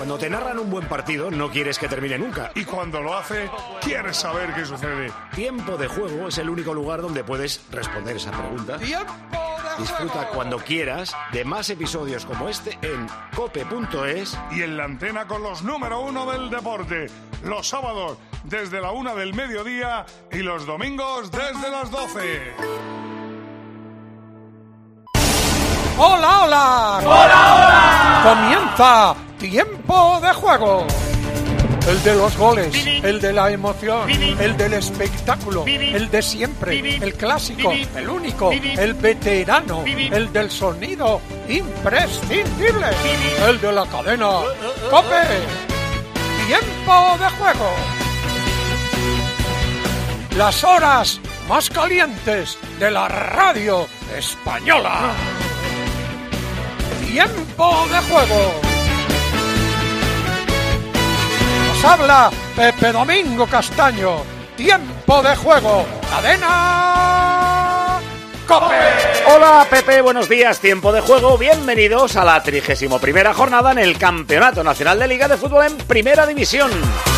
Cuando te narran un buen partido, no quieres que termine nunca. Y cuando lo hace, quieres saber qué sucede. Tiempo de Juego es el único lugar donde puedes responder esa pregunta. Disfruta cuando quieras de más episodios como este en cope.es. Y en la antena con los número 1 del deporte. Los sábados desde la 1 del mediodía y los domingos desde las 12. ¡Hola, hola! ¡Hola, hola! Comienza Tiempo de Juego. El de los goles, el de la emoción, el del espectáculo, el de siempre, el clásico, el único, el veterano, el del sonido imprescindible, el de la cadena COPE. Tiempo de Juego. Las horas más calientes de la radio española. Tiempo de Juego. Nos habla Pepe Domingo Castaño. Tiempo de Juego. Cadena COPE. Hola Pepe, buenos días. Tiempo de Juego. Bienvenidos a la 31ª jornada en el Campeonato Nacional de Liga de Fútbol en Primera División.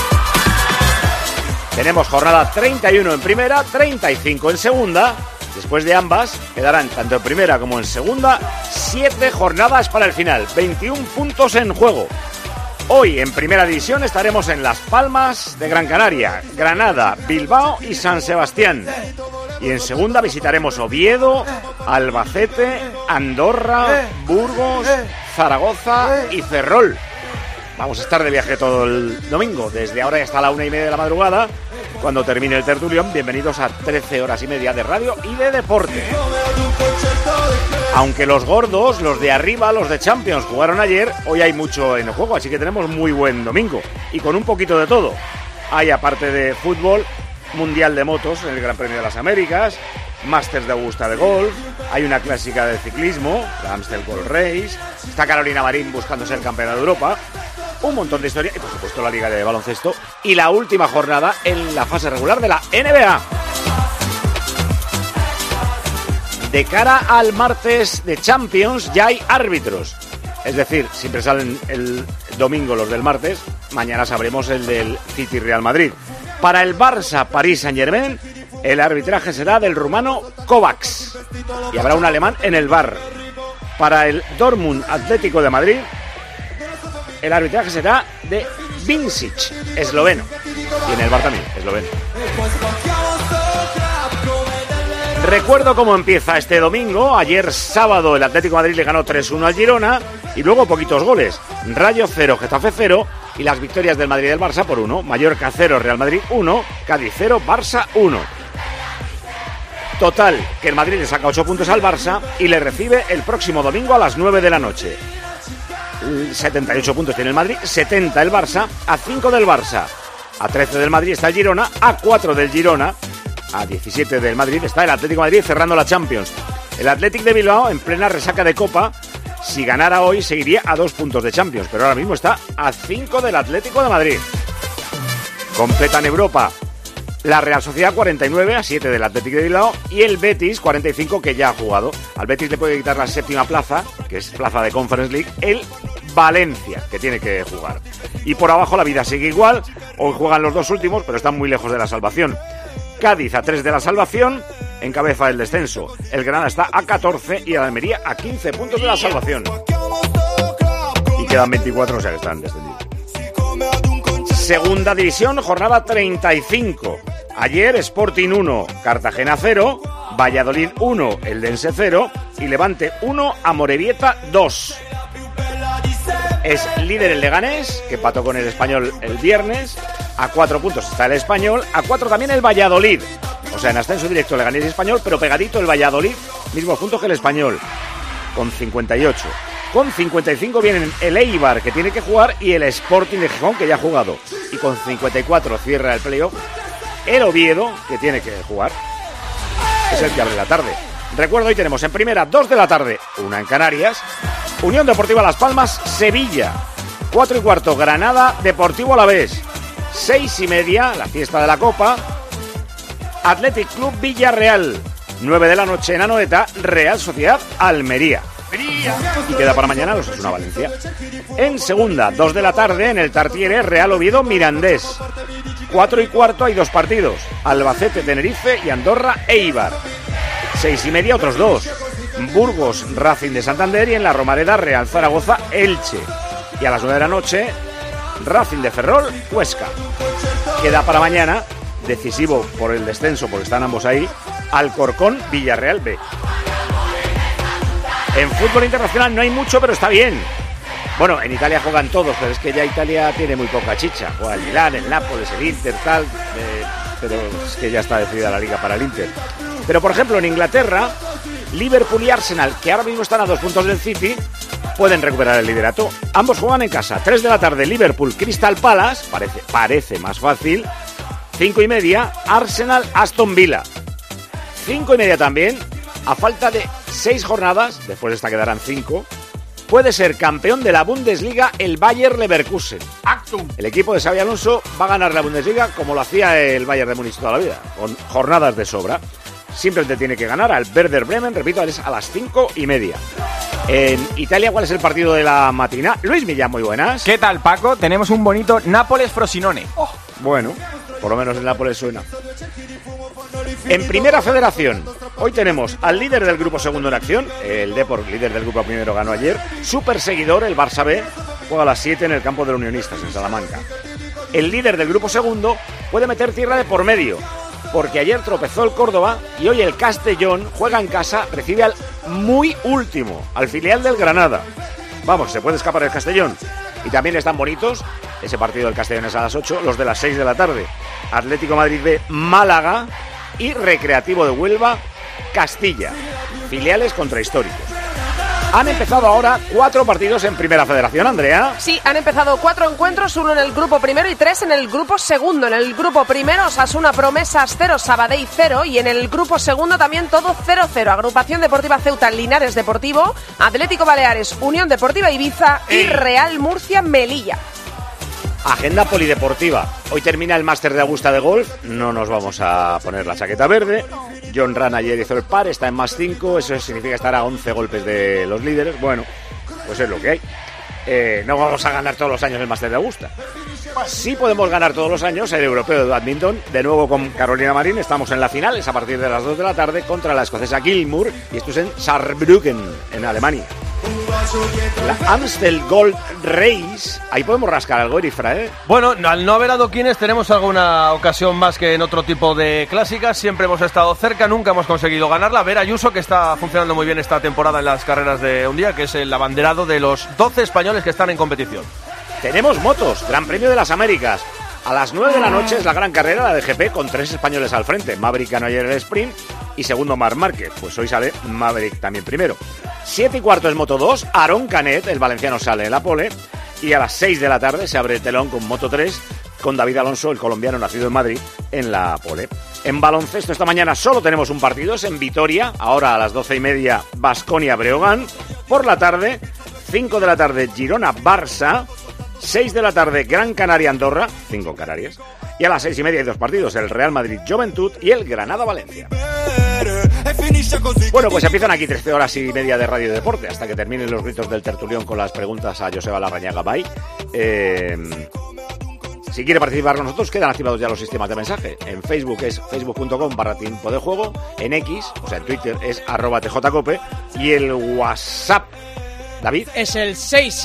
Tenemos jornada 31 en Primera, 35 en Segunda. Después de ambas, quedarán tanto en Primera como en Segunda 7 jornadas para el final, 21 puntos en juego. Hoy en Primera División estaremos en Las Palmas de Gran Canaria, Granada, Bilbao y San Sebastián. Y en Segunda visitaremos Oviedo, Albacete, Andorra, Burgos, Zaragoza y Ferrol. Vamos a estar de viaje todo el domingo, desde ahora y hasta la 1:30 de la madrugada. Cuando termine el tertulión, bienvenidos a 13 horas y media de radio y de deporte. Aunque los gordos, los de arriba, los de Champions, jugaron ayer, hoy hay mucho en el juego, así que tenemos muy buen domingo. Y con un poquito de todo. Hay, aparte de fútbol, Mundial de Motos en el Gran Premio de las Américas, Masters de Augusta de Golf, hay una clásica de ciclismo, la Amstel Gold Race, está Carolina Marín buscando ser campeona de Europa, un montón de historia y por supuesto la Liga de Baloncesto y la última jornada en la fase regular de la NBA. De cara al martes de Champions ya hay árbitros, es decir, siempre salen el domingo los del martes, mañana sabremos el del City Real Madrid. Para el Barça París Saint-Germain el arbitraje será del rumano Kovacs y habrá un alemán en el VAR. Para el Dortmund Atlético de Madrid el arbitraje será de Vincic, esloveno. Y en el VAR también, esloveno. Recuerdo cómo empieza este domingo. Ayer sábado el Atlético de Madrid le ganó 3-1 al Girona. Y luego poquitos goles. Rayo 0, Getafe 0. Y las victorias del Madrid y del Barça por 1. Mallorca 0, Real Madrid 1. Cádiz 0, Barça 1. Total, que el Madrid le saca 8 puntos al Barça y le recibe el próximo domingo a las 9 de la noche. 78 puntos tiene el Madrid, 70 el Barça, a 5 del Barça, a 13 del Madrid está el Girona, a 4 del Girona, a 17 del Madrid está el Atlético de Madrid cerrando la Champions. El Athletic de Bilbao en plena resaca de Copa, si ganara hoy seguiría a 2 puntos de Champions, pero ahora mismo está a 5 del Atlético de Madrid. Completan Europa la Real Sociedad 49 a 7 del Athletic de Bilbao y el Betis 45 que ya ha jugado. Al Betis le puede quitar la séptima plaza, que es plaza de Conference League, el Valencia, que tiene que jugar. Y por abajo la vida sigue igual. Hoy juegan los dos últimos, pero están muy lejos de la salvación. Cádiz a 3 de la salvación, encabeza el descenso. El Granada está a 14 y el Almería a 15 puntos de la salvación. Y quedan 24, o sea que están descendidos. Segunda división, jornada 35. Ayer Sporting 1, Cartagena 0, Valladolid 1, Eldense 0 y Levante 1, Amorebieta 2. Es líder el Leganés, que empató con el Español el viernes. A 4 puntos está el Español, a 4 también el Valladolid. O sea, en ascenso directo Leganés y Español, pero pegadito el Valladolid, mismo punto que el Español, con 58. Con 55 vienen el Eibar, que tiene que jugar, y el Sporting de Gijón, que ya ha jugado. Y con 54 cierra el playoff el Oviedo, que tiene que jugar. Es el que abre la tarde. Recuerdo, hoy tenemos en primera 2 de la tarde, una en Canarias. Unión Deportiva Las Palmas, Sevilla. 4:15, Granada, Deportivo Alavés. 6:30, la fiesta de la Copa. Athletic Club Villarreal. 9 de la noche en Anoeta, Real Sociedad Almería. Y queda para mañana los Osasuna Valencia. En segunda, 2 de la tarde, en el Tartiere, Real Oviedo Mirandés. 4:15 hay 2 partidos, Albacete Tenerife y Andorra Eibar. 6:30 otros 2, Burgos Racing de Santander y en la Romareda Real Zaragoza Elche. Y a las 9 de la noche, Racing de Ferrol Huesca. Queda para mañana, decisivo por el descenso, porque están ambos ahí, Alcorcón Villarreal B. En fútbol internacional no hay mucho, pero está bien. Bueno, en Italia juegan todos, pero es que ya Italia tiene muy poca chicha. Juega el Milán, el Nápoles, el Inter, tal, pero es que ya está decidida la liga para el Inter. Pero, por ejemplo, en Inglaterra, Liverpool y Arsenal, que ahora mismo están a 2 puntos del City, pueden recuperar el liderato. Ambos juegan en casa. 3 de la tarde, Liverpool Crystal Palace, parece más fácil. 5:30, Arsenal Aston Villa. 5:30 también, a falta de 6 jornadas, después de esta quedarán 5, puede ser campeón de la Bundesliga el Bayer Leverkusen. Actum. El equipo de Xabi Alonso va a ganar la Bundesliga como lo hacía el Bayern de Múnich toda la vida, con jornadas de sobra. Simplemente tiene que ganar al Werder Bremen, repito, es a las 5:30. En Italia, ¿cuál es el partido de la matina? Luis Millán, muy buenas. ¿Qué tal, Paco? Tenemos un bonito Nápoles-Frosinone. Bueno, por lo menos el Nápoles suena. En Primera Federación, hoy tenemos al líder del grupo segundo en acción, el Depor, líder del grupo primero, ganó ayer. Su perseguidor, el Barça B, juega a las 7 en el campo de los Unionistas, en Salamanca. El líder del grupo segundo puede meter tierra de por medio, porque ayer tropezó el Córdoba y hoy el Castellón juega en casa, recibe al muy último, al filial del Granada. Vamos, se puede escapar el Castellón. Y también están bonitos, ese partido del Castellón es a las 8, los de las 6 de la tarde. Atlético Madrid B, Málaga y Recreativo de Huelva, Castilla. Filiales contra históricos. Han empezado ahora 4 partidos en Primera Federación, Andrea. Sí, han empezado 4 encuentros, 1 en el grupo primero y 3 en el grupo segundo. En el grupo primero, Osasuna Promesas 0, Sabadell 0 y en el grupo segundo también todo 0-0. Agrupación Deportiva Ceuta, Linares Deportivo, Atlético Baleares, Unión Deportiva Ibiza y Real Murcia Melilla. Agenda polideportiva. Hoy termina el Máster de Augusta de golf. No nos vamos a poner la chaqueta verde. John Ram ayer hizo el par, está en +5. Eso significa estar a 11 golpes de los líderes. Bueno, pues es lo que hay. No vamos a ganar todos los años el Máster de Augusta. Sí podemos ganar todos los años el Europeo de Badminton. De nuevo con Carolina Marín. Estamos en la final. Es a partir de las 2 de la tarde contra la escocesa Gilmour. Y esto es en Saarbrücken, en Alemania. La Amstel Gold Race, ahí podemos rascar algo, Erifra, ¿eh? Bueno, al no haber adoquines tenemos alguna ocasión más que en otro tipo de clásicas. Siempre hemos estado cerca, nunca hemos conseguido ganarla. Ver Ayuso, que está funcionando muy bien esta temporada en las carreras de un día, que es el abanderado de los 12 españoles que están en competición. Tenemos motos, Gran Premio de las Américas. A las 9 de la noche es la gran carrera, la de GP, con 3 españoles al frente. Maverick ganó ayer el sprint y segundo Marc Márquez. Pues hoy sale Maverick también primero. 7:15 es Moto 2, Aarón Canet, el valenciano, sale en la pole. Y a las 6 de la tarde se abre el telón con Moto 3, con David Alonso, el colombiano nacido en Madrid, en la pole. En baloncesto esta mañana solo tenemos un partido, es en Vitoria. Ahora a las 12:30 Baskonia Breogán. Por la tarde, 5 de la tarde Girona Barça. 6 de la tarde, Gran Canaria Andorra, 5 Canarias. Y a las 6:30 hay 2 partidos, el Real Madrid Juventud y el Granada Valencia. Bueno, pues empiezan aquí 13 horas y media de Radio y Deporte, hasta que terminen los gritos del tertulión con las preguntas a Joseba Larrañaga Bay. Si quiere participar con nosotros, quedan activados ya los sistemas de mensaje. En Facebook es facebook.com/tiempo de juego, en X, o sea en Twitter es @tjcope, y el WhatsApp, David, es el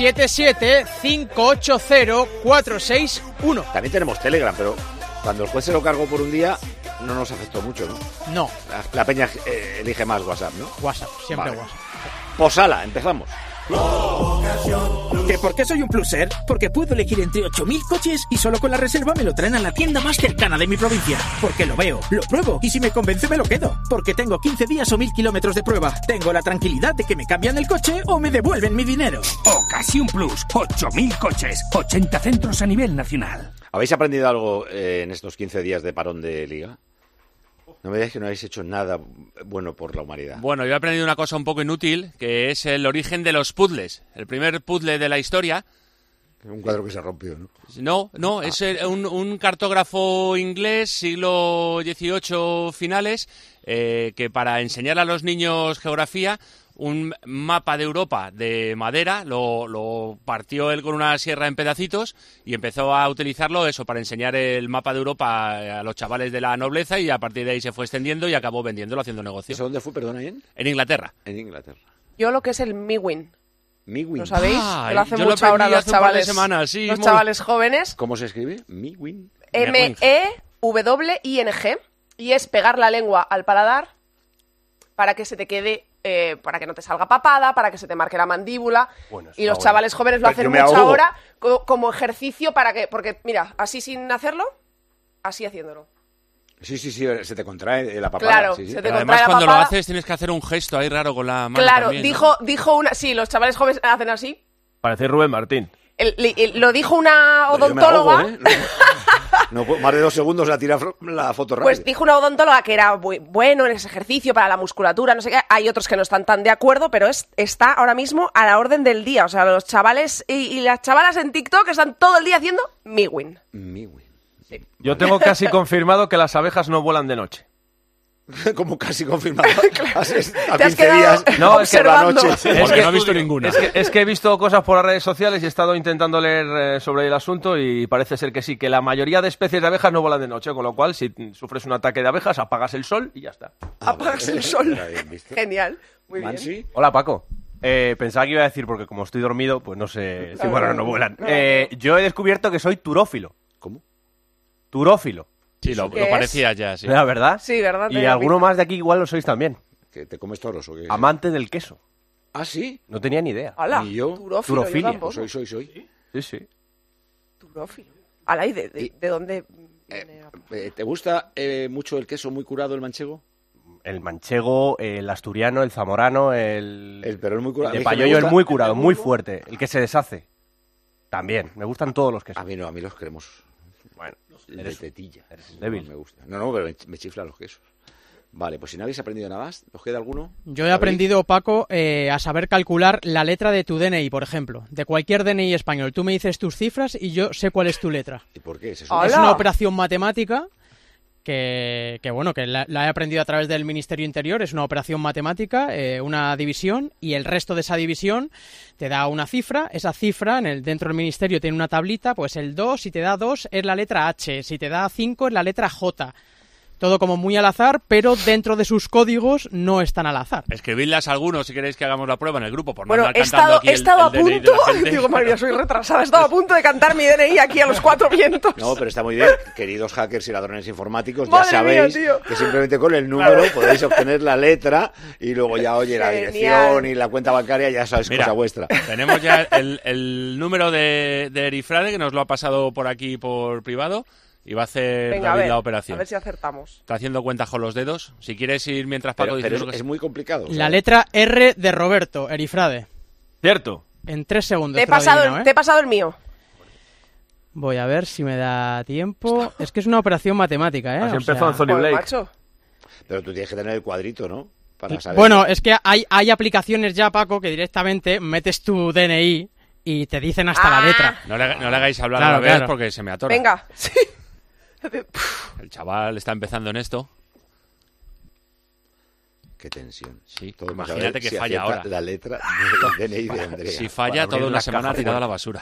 677-580-461. También tenemos Telegram, pero cuando el juez se lo cargó por un día no nos afectó mucho, ¿no? No. La peña elige más WhatsApp, ¿no? WhatsApp, siempre vale. WhatsApp. Posala, empezamos. ¿Que por qué soy un pluser? Porque puedo elegir entre 8.000 coches y solo con la reserva me lo traen a la tienda más cercana de mi provincia. Porque lo veo, lo pruebo y si me convence me lo quedo. Porque tengo 15 días o 1.000 kilómetros de prueba. Tengo la tranquilidad de que me cambian el coche o me devuelven mi dinero. Ocasión Plus, 8.000 coches, 80 centros a nivel nacional. ¿Habéis aprendido algo en estos 15 días de parón de liga? No me digáis que no habéis hecho nada bueno por la humanidad. Bueno, yo he aprendido una cosa un poco inútil, que es el origen de los puzzles. El primer puzzle de la historia. Un cuadro que se rompió, ¿no? No, es un cartógrafo inglés, siglo XVIII finales, que para enseñar a los niños geografía un mapa de Europa de madera, lo partió él con una sierra en pedacitos y empezó a utilizarlo eso para enseñar el mapa de Europa a los chavales de la nobleza, y a partir de ahí se fue extendiendo y acabó vendiéndolo, haciendo negocio. ¿Eso dónde fue, perdona, Ian? En Inglaterra. En Inglaterra. Yo lo que es el Miwin. Miwin. ¿Lo sabéis? Ah, Que lo hacen yo lo mucho ahora aprendí los hace un par de chavales, semanas, sí, los muy- chavales jóvenes. ¿Cómo se escribe? Miwin. MEWING. Y es pegar la lengua al paladar para que se te quede, para que no te salga papada, para que se te marque la mandíbula. Bueno, y los ahora. chavales jóvenes lo Pero hacen yo me mucho ahogo. ahora como ejercicio para que... Porque, mira, así sin hacerlo, así haciéndolo. Sí, se te contrae la papada. Claro, sí. se te Pero contrae además, la cuando lo papada. haces tienes que hacer un gesto ahí raro con la mano. Claro, también, ¿no? dijo una... Sí, los chavales jóvenes hacen así. Parece Rubén Martín. Lo dijo una Pero yo me ahogo, odontóloga. ¿eh? No puedo- más de 2 segundos la tira la foto rápida. Pues dijo una odontóloga que era muy bueno en ese ejercicio para la musculatura, no sé qué. Hay otros que no están tan de acuerdo, pero está ahora mismo a la orden del día. O sea, los chavales y las chavalas en TikTok están todo el día haciendo Miwin. Miwin. Yo tengo casi confirmado que las abejas no vuelan de noche. Como casi confirmado. A Te has 15 quedado días. No, es que observando. la noche. Porque no he visto ninguna. Es que he visto cosas por las redes sociales y he estado intentando leer sobre el asunto y parece ser que sí, que la mayoría de especies de abejas no vuelan de noche, con lo cual si sufres un ataque de abejas apagas el sol y ya está. Apagas el sol. Era bien visto. Genial. Muy bien. Mansi. Hola, Paco. Pensaba que iba a decir, porque como estoy dormido, pues no sé si vuelan o no vuelan. No. Yo he descubierto que soy turófilo. ¿Cómo? Turófilo. Sí, lo ¿Qué es? parecía ya, sí. ¿La verdad? Sí, ¿verdad? Y Tenía alguno pinta. más de aquí igual lo sois también. ¿Que te comes toros o qué? Amante del queso. ¿Ah, sí? No tenía ni idea. ¡Hala! Ni yo. Turófilo, Turofilia. yo tampoco. Pues soy. Sí, sí. Turófilo. ¡Hala! ¿Y de dónde viene la- ¿Te gusta mucho el queso muy curado, el manchego? El manchego, el asturiano, el zamorano, Pero es muy curado. el A de mí es que me payoyo, el gusta- muy curado, muy fuerte. El que se deshace. También. Me gustan todos los quesos. A mí no, a mí los cremosos. Bueno, El de tetilla. débil. No me gusta. No, pero me chiflan los quesos. Vale, pues si no habéis aprendido nada más, ¿os queda alguno? Yo he aprendido, Paco, a saber calcular la letra de tu DNI, por ejemplo. De cualquier DNI español. Tú me dices tus cifras y yo sé cuál es tu letra. ¿Y por qué? ¿Es ¡Hala! Es una operación matemática que bueno, que la he aprendido a través del Ministerio Interior. Es una operación matemática, una división, y el resto de esa división te da una cifra. Esa cifra dentro del Ministerio tiene una tablita, pues el 2, si te da 2 es la letra H, si te da 5 es la letra J. Todo como muy al azar, pero dentro de sus códigos no están al azar. Escribidlas a algunos si queréis que hagamos la prueba en el grupo. Por no Bueno, andar he cantando estado, aquí he estado a el DNI de punto... la gente. Digo, madre mía, soy retrasada. He estado a punto de cantar mi DNI aquí a los 4 vientos. No, pero está muy bien. Queridos hackers y ladrones informáticos, ya Madre sabéis mía, tío. que simplemente con el número podéis obtener la letra y luego ya, oye, la Genial. dirección y la cuenta bancaria, ya sabes, Mira, cosa vuestra. Tenemos ya el número de Erifrade, que nos lo ha pasado por aquí por privado, y va a hacer Venga, a David ver, la a operación. ver si acertamos. Está haciendo cuentas con los dedos. Si quieres ir mientras Paco dice Pero lo que es muy complicado. o sea, La letra R de Roberto, Erifrade. ¿Cierto? En 3 segundos. Te he te lo pasado, adivino, ¿eh? te he pasado el mío. Voy a ver si me da tiempo. Es que es una operación matemática, ¿eh? Así O empezó sea- Anthony Joder, Blake. macho. Pero tú tienes que tener el cuadrito, ¿no? Para saber. Bueno, es que hay aplicaciones ya, Paco, que directamente metes tu DNI y te dicen hasta la letra. No le hagáis hablar Claro, a la vez claro. porque se me atora. Venga. Sí. El chaval está empezando en esto. Qué tensión. Sí, Todo para imagínate saber que si falla acierta ahora. La letra del DNI de Andrea. Si falla, abrir toda una la semana caja tirada a fuerte. la basura.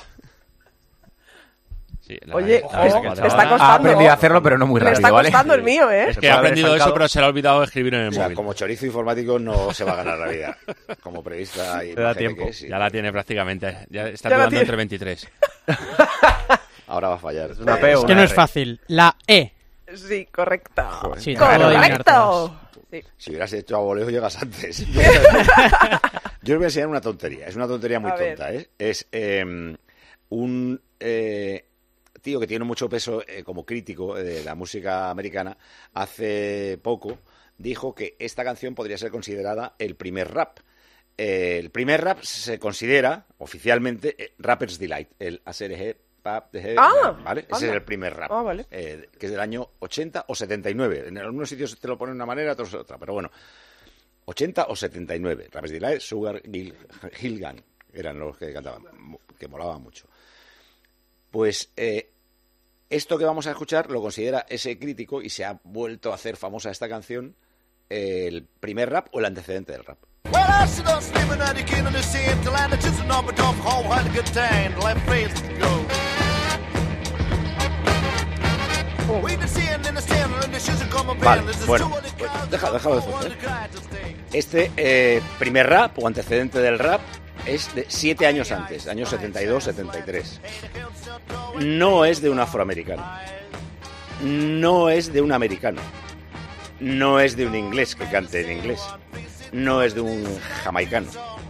Sí, Oye, la verdad que el me chaval- está costando. Ha aprendido a hacerlo, pero no muy Me rápido, está ¿vale? costando el mío, ¿eh? Es que ha aprendido desancado. eso, pero se le ha olvidado escribir en el O sea, móvil. como chorizo informático no se va a ganar la vida. Como periodista y Te da gente tiempo. que es, sí. Ya la tiene prácticamente. Ya está Ya la dudando tiene. entre 23. Ahora va a fallar. Es una P o Es que una no es R. fácil. La E. Sí, correcto. Sí, te puedo adivinar todas. Correcto. Sí. Si hubieras hecho a voleo, llegas antes. Yo os voy a enseñar una tontería. Es una tontería muy A ver. tonta, ¿eh? Es un tío que tiene mucho peso como crítico de la música americana. Hace poco dijo que esta canción podría ser considerada el primer rap. El primer rap se considera oficialmente Rapper's Delight, el ASRG Pap de ¿vale? Ese anda. es el primer rap, Ah, vale. que es del año 80 o 79. En algunos sitios te lo ponen de una manera, otros de otra, pero bueno, 80 o 79. Rapper's Delight, Sugar Hill Gang eran los que cantaban, que molaban mucho. Pues esto que vamos a escuchar lo considera ese crítico y se ha vuelto a hacer famosa esta canción el primer rap o el antecedente del rap. Vale, bueno, pues déjalo de fondo. Este primer rap o antecedente del rap es de 7 años antes, años 72-73. No es de un afroamericano. No es de un americano. No es de un inglés que cante en inglés. No es de un jamaicano.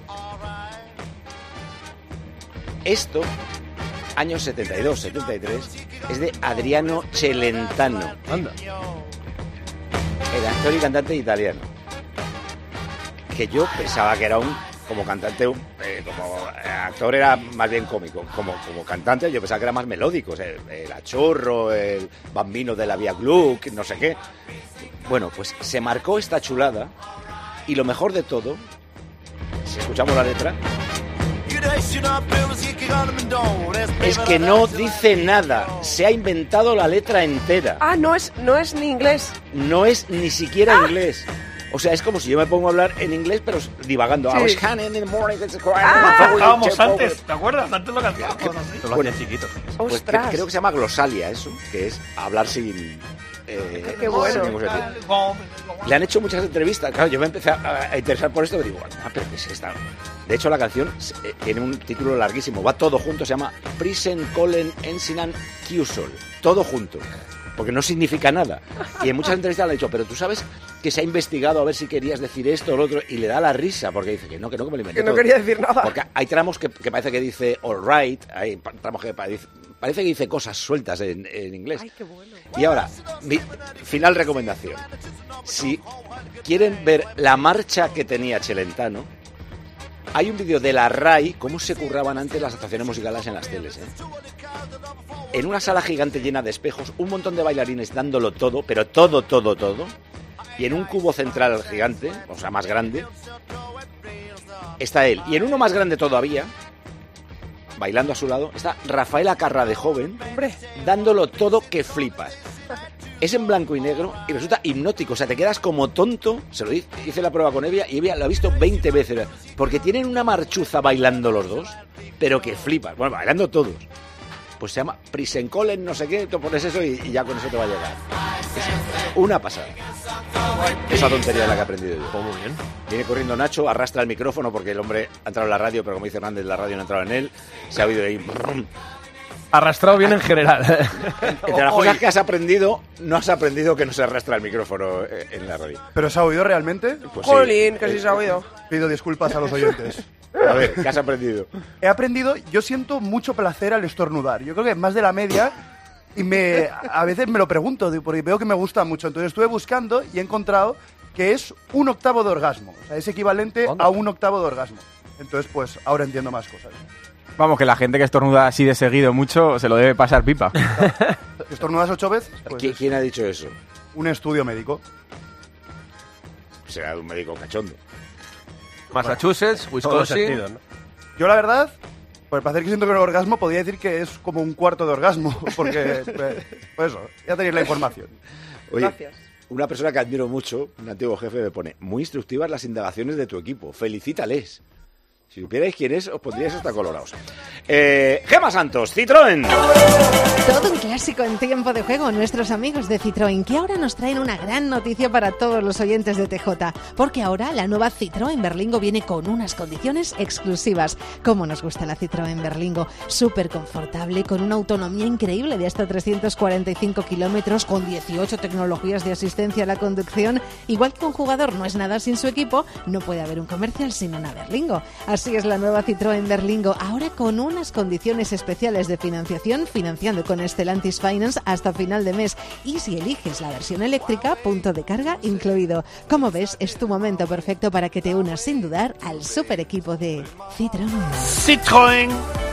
Esto, años 72-73, es de Adriano Celentano. Anda. El actor y cantante italiano. Que yo pensaba que era como cantante, como actor era más bien cómico. Como cantante yo pensaba que era más melódico. O sea, el Achorro, el Bambino de la Via Gluck, no sé qué. Bueno, pues se marcó esta chulada y lo mejor de todo, si escuchamos la letra, es que no dice nada. Se ha inventado la letra entera. Ah, no es ni inglés. No es ni siquiera inglés. O sea, es como si yo me pongo a hablar en inglés, pero divagando. Sí. I was in the morning, Cantábamos antes, ¿te acuerdas? Antes lo cantábamos así. Lo hacían chiquitos. Pues Ostras. creo que se llama glosalia eso, que es hablar sin... Qué bueno. sin ningún sentido. Le han hecho muchas entrevistas. Claro, yo me empecé a interesar por esto y digo, pero ¿qué es esta? De hecho, la canción tiene un título larguísimo. Va todo junto, se llama Prisen Collen Ensinan Kiusol. Todo junto. Porque no significa nada. Y en muchas entrevistas le han dicho, pero tú sabes que se ha investigado a ver si querías decir esto o lo otro, y le da la risa, porque dice que no me lo inventé. Que no todo. quería decir nada. Porque hay tramos que parece que dice all right, hay tramos que parece que dice cosas sueltas en inglés. Ay, qué bueno. Y ahora, mi final recomendación. Si quieren ver la marcha que tenía Celentano, hay un vídeo de la RAI, cómo se curraban antes las actuaciones musicales en las teles, En una sala gigante llena de espejos, un montón de bailarines dándolo todo, pero todo, y en un cubo central gigante, o sea, más grande, está él. Y en uno más grande todavía, bailando a su lado, está Rafael Acarra de joven, dándolo todo que flipas. Es en blanco y negro y resulta hipnótico, o sea, te quedas como tonto. Se lo hice la prueba con Evia y Evia lo ha visto 20 veces, porque tienen una marchuza bailando los dos, pero que flipas. Bueno, bailando todos. Pues se llama Prisenkolen, no sé qué, tú pones eso y ya con eso te va a llegar. Es una pasada. Esa tontería es la que he aprendido yo. Pues muy bien. Viene corriendo Nacho, arrastra el micrófono porque el hombre ha entrado en la radio, pero como dice Hernández, la radio no ha entrado en él. Se ha oído ahí... Arrastrado bien en general. Entre las cosas que has aprendido, no has aprendido que no se arrastra el micrófono en la radio. ¿Pero se ha oído realmente? Pues Jolín, sí. que sí se ha oído. Pido disculpas a los oyentes. A ver, ¿qué has aprendido? He aprendido, yo siento mucho placer al estornudar. Yo creo que más de la media, y a veces me lo pregunto, porque veo que me gusta mucho. Entonces estuve buscando y he encontrado que es 1/8 de orgasmo. O sea, es equivalente a 1/8 de orgasmo. Entonces, pues, ahora entiendo más cosas. Vamos, que la gente que estornuda así de seguido mucho se lo debe pasar pipa. ¿Estornudas 8 veces? Pues ¿Quién ha dicho eso? Un estudio médico. Será de un médico cachondo. Massachusetts, Wisconsin. Yo, la verdad, por el placer que siento con el orgasmo, podría decir que es como 1/4 de orgasmo. Porque, pues eso, ya tenéis la información. Oye, Gracias. una persona que admiro mucho, un antiguo jefe, me pone, muy instructivas las indagaciones de tu equipo. Felicítales. Si supierais quién es, os pondríais hasta colorados. Gema Santos, Citroën. Todo un clásico en tiempo de juego, nuestros amigos de Citroën, que ahora nos traen una gran noticia para todos los oyentes de TJ, porque ahora la nueva Citroën Berlingo viene con unas condiciones exclusivas. Como nos gusta la Citroën Berlingo, súper confortable, con una autonomía increíble de hasta 345 kilómetros, con 18 tecnologías de asistencia a la conducción. Igual que un jugador no es nada sin su equipo, no puede haber un comercial sin una Berlingo. Así es la nueva Citroën Berlingo, ahora con unas condiciones especiales de financiación, financiando con Stellantis Finance hasta final de mes. Y si eliges la versión eléctrica, punto de carga incluido. Como ves, es tu momento perfecto para que te unas sin dudar al super equipo de Citroën. Citroën.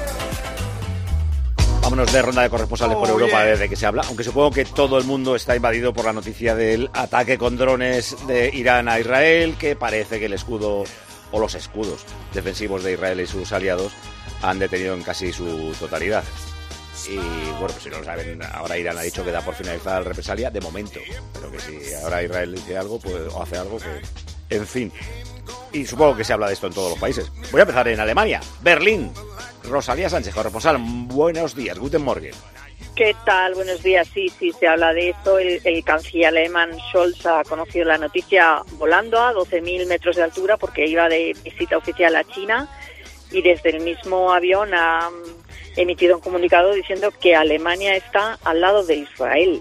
Vámonos de ronda de corresponsales por Europa desde que se habla, aunque supongo que todo el mundo está invadido por la noticia del ataque con drones de Irán a Israel, que parece que el escudo o los escudos defensivos de Israel y sus aliados han detenido en casi su totalidad. Y bueno, pues si no lo saben, ahora Irán ha dicho que da por finalizada la represalia de momento, pero que si ahora Israel dice algo, pues, o hace algo, que en fin. Y supongo que se habla de esto en todos los países. Voy a empezar en Alemania. Berlín. Rosalía Sánchez, corresponsal. Buenos días, guten Morgen. ¿Qué tal? Buenos días. Sí, se habla de esto. El canciller alemán Scholz ha conocido la noticia volando a 12.000 metros de altura porque iba de visita oficial a China y desde el mismo avión ha emitido un comunicado diciendo que Alemania está al lado de Israel.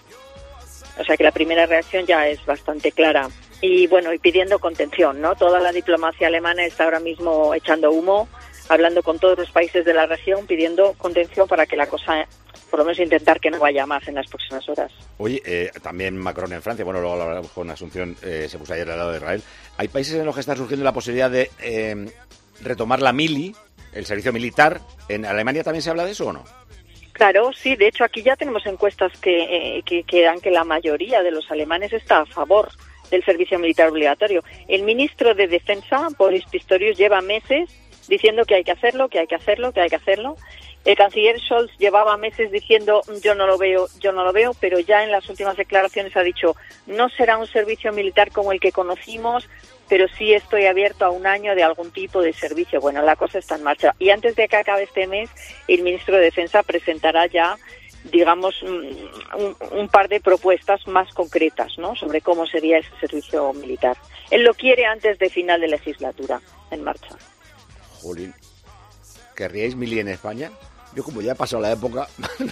O sea que la primera reacción ya es bastante clara. Y bueno, y pidiendo contención, ¿no? Toda la diplomacia alemana está ahora mismo echando humo, hablando con todos los países de la región, pidiendo contención para que la cosa, por lo menos intentar que no vaya más en las próximas horas. Oye, también Macron en Francia, bueno, luego lo hablaremos con Asunción, se puso ayer al lado de Israel. Hay países en los que está surgiendo la posibilidad de retomar la mili, el servicio militar. ¿En Alemania también se habla de eso o no? Claro, sí. De hecho, aquí ya tenemos encuestas que dan que la mayoría de los alemanes está a favor del servicio militar obligatorio. El ministro de Defensa, Boris Pistorius, lleva meses diciendo que hay que hacerlo, que hay que hacerlo, que hay que hacerlo. El canciller Scholz llevaba meses diciendo yo no lo veo, pero ya en las últimas declaraciones ha dicho no será un servicio militar como el que conocimos, pero sí estoy abierto a un año de algún tipo de servicio. Bueno, la cosa está en marcha. Y antes de que acabe este mes, el ministro de Defensa presentará ya, digamos, un par de propuestas más concretas, ¿no?, sobre cómo sería ese servicio militar. Él lo quiere antes de final de legislatura, en marcha. Jolín, ¿querríais mili en España? Yo como ya he pasado la época,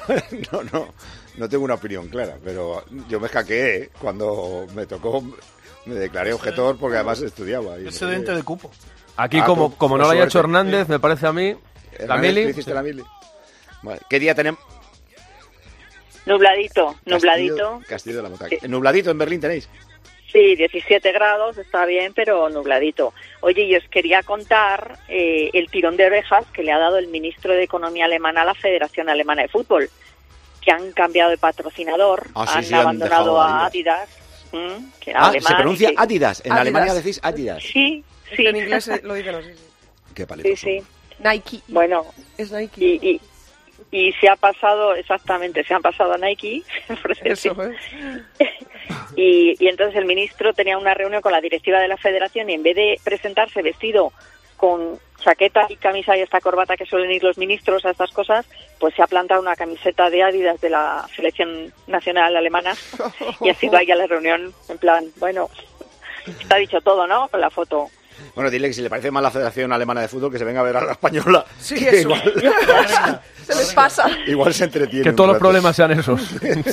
no tengo una opinión clara, pero yo me escaqueé cuando me tocó, me declaré objetor porque además estudiaba. Excedente de cupo. Aquí como no lo haya hecho Hernández, me parece a mí, la mili. ¿Tú hiciste la mili? Vale. ¿Qué día tenemos? Nubladito. Castillo de la Montaña. ¿Nubladito en Berlín tenéis? Sí, 17 grados, está bien, pero nubladito. Oye, y os quería contar el tirón de orejas que le ha dado el ministro de Economía alemana a la Federación Alemana de Fútbol, que han cambiado de patrocinador, han abandonado a Adidas. Que era alemán, se pronuncia Adidas. En Adidas. Alemania decís Adidas. Sí. En inglés lo dicen así. Qué palitos. Sí. Nike. Bueno, es Nike. Y se han pasado a Nike. Eso, Y entonces el ministro tenía una reunión con la directiva de la federación y en vez de presentarse vestido con chaqueta y camisa y esta corbata que suelen ir los ministros a estas cosas, pues se ha plantado una camiseta de Adidas de la selección nacional alemana y ha sido ahí a la reunión en plan, bueno, está dicho todo, ¿no?, con la foto. Bueno, dile que si le parece mal la Federación Alemana de Fútbol, que se venga a ver a la española. Sí, eso. Igual, se les pasa. Igual se entretiene. Que todos los problemas sean esos.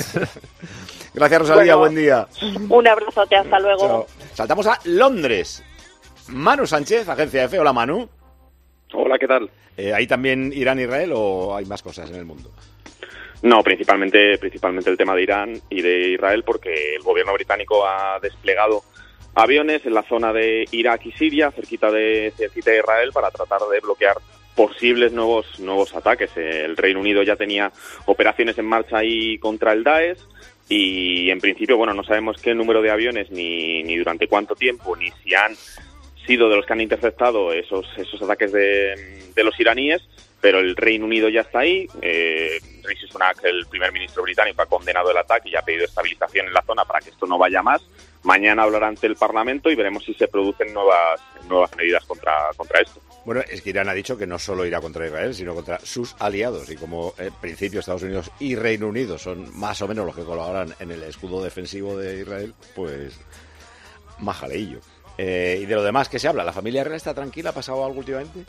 Gracias, Rosalía. Buen día. Un abrazote. Hasta luego. Chao. Saltamos a Londres. Manu Sánchez, Agencia EFE. Hola, Manu. Hola, ¿qué tal? ¿Ahí también Irán-Israel o hay más cosas en el mundo? No, principalmente el tema de Irán y de Israel, porque el gobierno británico ha desplegado aviones en la zona de Irak y Siria, cerquita de Israel, para tratar de bloquear posibles nuevos ataques. El Reino Unido ya tenía operaciones en marcha ahí contra el Daesh y, en principio, bueno, no sabemos qué número de aviones ni durante cuánto tiempo, ni si han sido de los que han interceptado esos ataques de los iraníes, pero el Reino Unido ya está ahí. Rishi Sunak, el primer ministro británico, ha condenado el ataque y ha pedido estabilización en la zona para que esto no vaya más. Mañana hablará ante el Parlamento y veremos si se producen nuevas medidas contra esto. Bueno, es que Irán ha dicho que no solo irá contra Israel, sino contra sus aliados. Y como en principio Estados Unidos y Reino Unido son más o menos los que colaboran en el escudo defensivo de Israel, pues más jaleillo. Y de lo demás, ¿qué se habla? ¿La familia real está tranquila? ¿Ha pasado algo últimamente?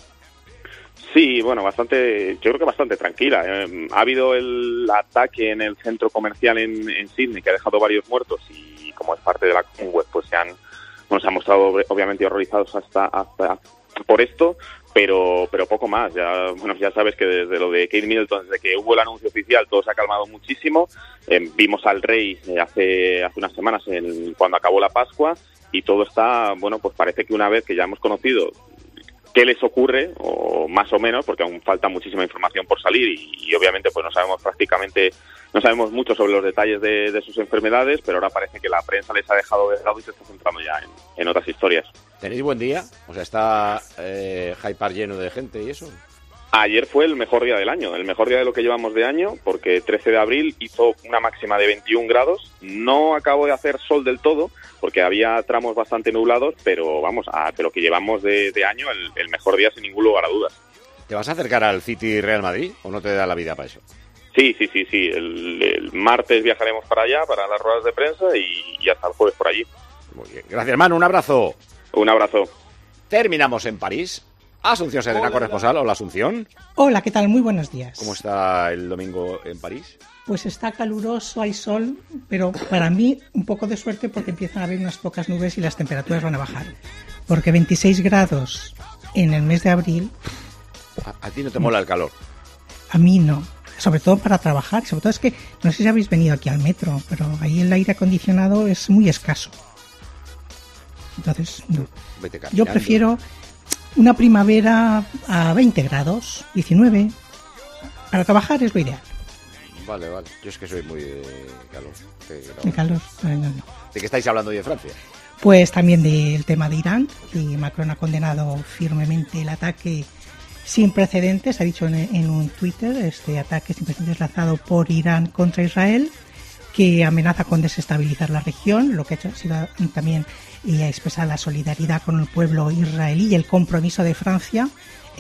Sí, bueno, yo creo que bastante tranquila. Ha habido el ataque en el centro comercial en Sydney, que ha dejado varios muertos, y como es parte de la Commonwealth, pues se han mostrado obviamente horrorizados hasta por esto, pero poco más. Ya sabes que desde lo de Kate Middleton, desde que hubo el anuncio oficial, todo se ha calmado muchísimo. Vimos al rey hace unas semanas cuando acabó la Pascua, y todo está, bueno, pues parece que una vez que ya hemos conocido qué les ocurre, o más o menos, porque aún falta muchísima información por salir y obviamente pues no sabemos mucho sobre los detalles de sus enfermedades, pero ahora parece que la prensa les ha dejado de lado y se está centrando ya en otras historias. ¿Tenéis buen día? O sea, ¿está Hyde Park lleno de gente y eso? Ayer fue el mejor día del año, el mejor día de lo que llevamos de año, porque 13 de abril hizo una máxima de 21 grados. No acabó de hacer sol del todo, porque había tramos bastante nublados, pero vamos, de lo que llevamos de año, el mejor día sin ningún lugar a dudas. ¿Te vas a acercar al City Real Madrid o no te da la vida para eso? Sí. El martes viajaremos para allá, para las ruedas de prensa y hasta el jueves por allí. Muy bien. Gracias, hermano. Un abrazo. Un abrazo. Terminamos en París. Asunción Serena, corresponsal. Hola, Asunción. Hola, ¿qué tal? Muy buenos días. ¿Cómo está el domingo en París? Pues está caluroso, hay sol, pero para mí un poco de suerte porque empiezan a haber unas pocas nubes y las temperaturas van a bajar. Porque 26 grados en el mes de abril... ¿A ti no te mola el calor? A mí no. Sobre todo para trabajar. Sobre todo es que, no sé si habéis venido aquí al metro, pero ahí el aire acondicionado es muy escaso. Entonces, no. Yo prefiero una primavera a 20 grados, 19. Para trabajar es lo ideal. Vale. Yo es que soy muy de calor. De calor, no. ¿De qué estáis hablando hoy en Francia? Pues también del tema de Irán, y Macron ha condenado firmemente el ataque sin precedentes, ha dicho en un Twitter, este ataque sin precedentes lanzado por Irán contra Israel, que amenaza con desestabilizar la región. Lo que ha hecho ha sido también expresar la solidaridad con el pueblo israelí y el compromiso de Francia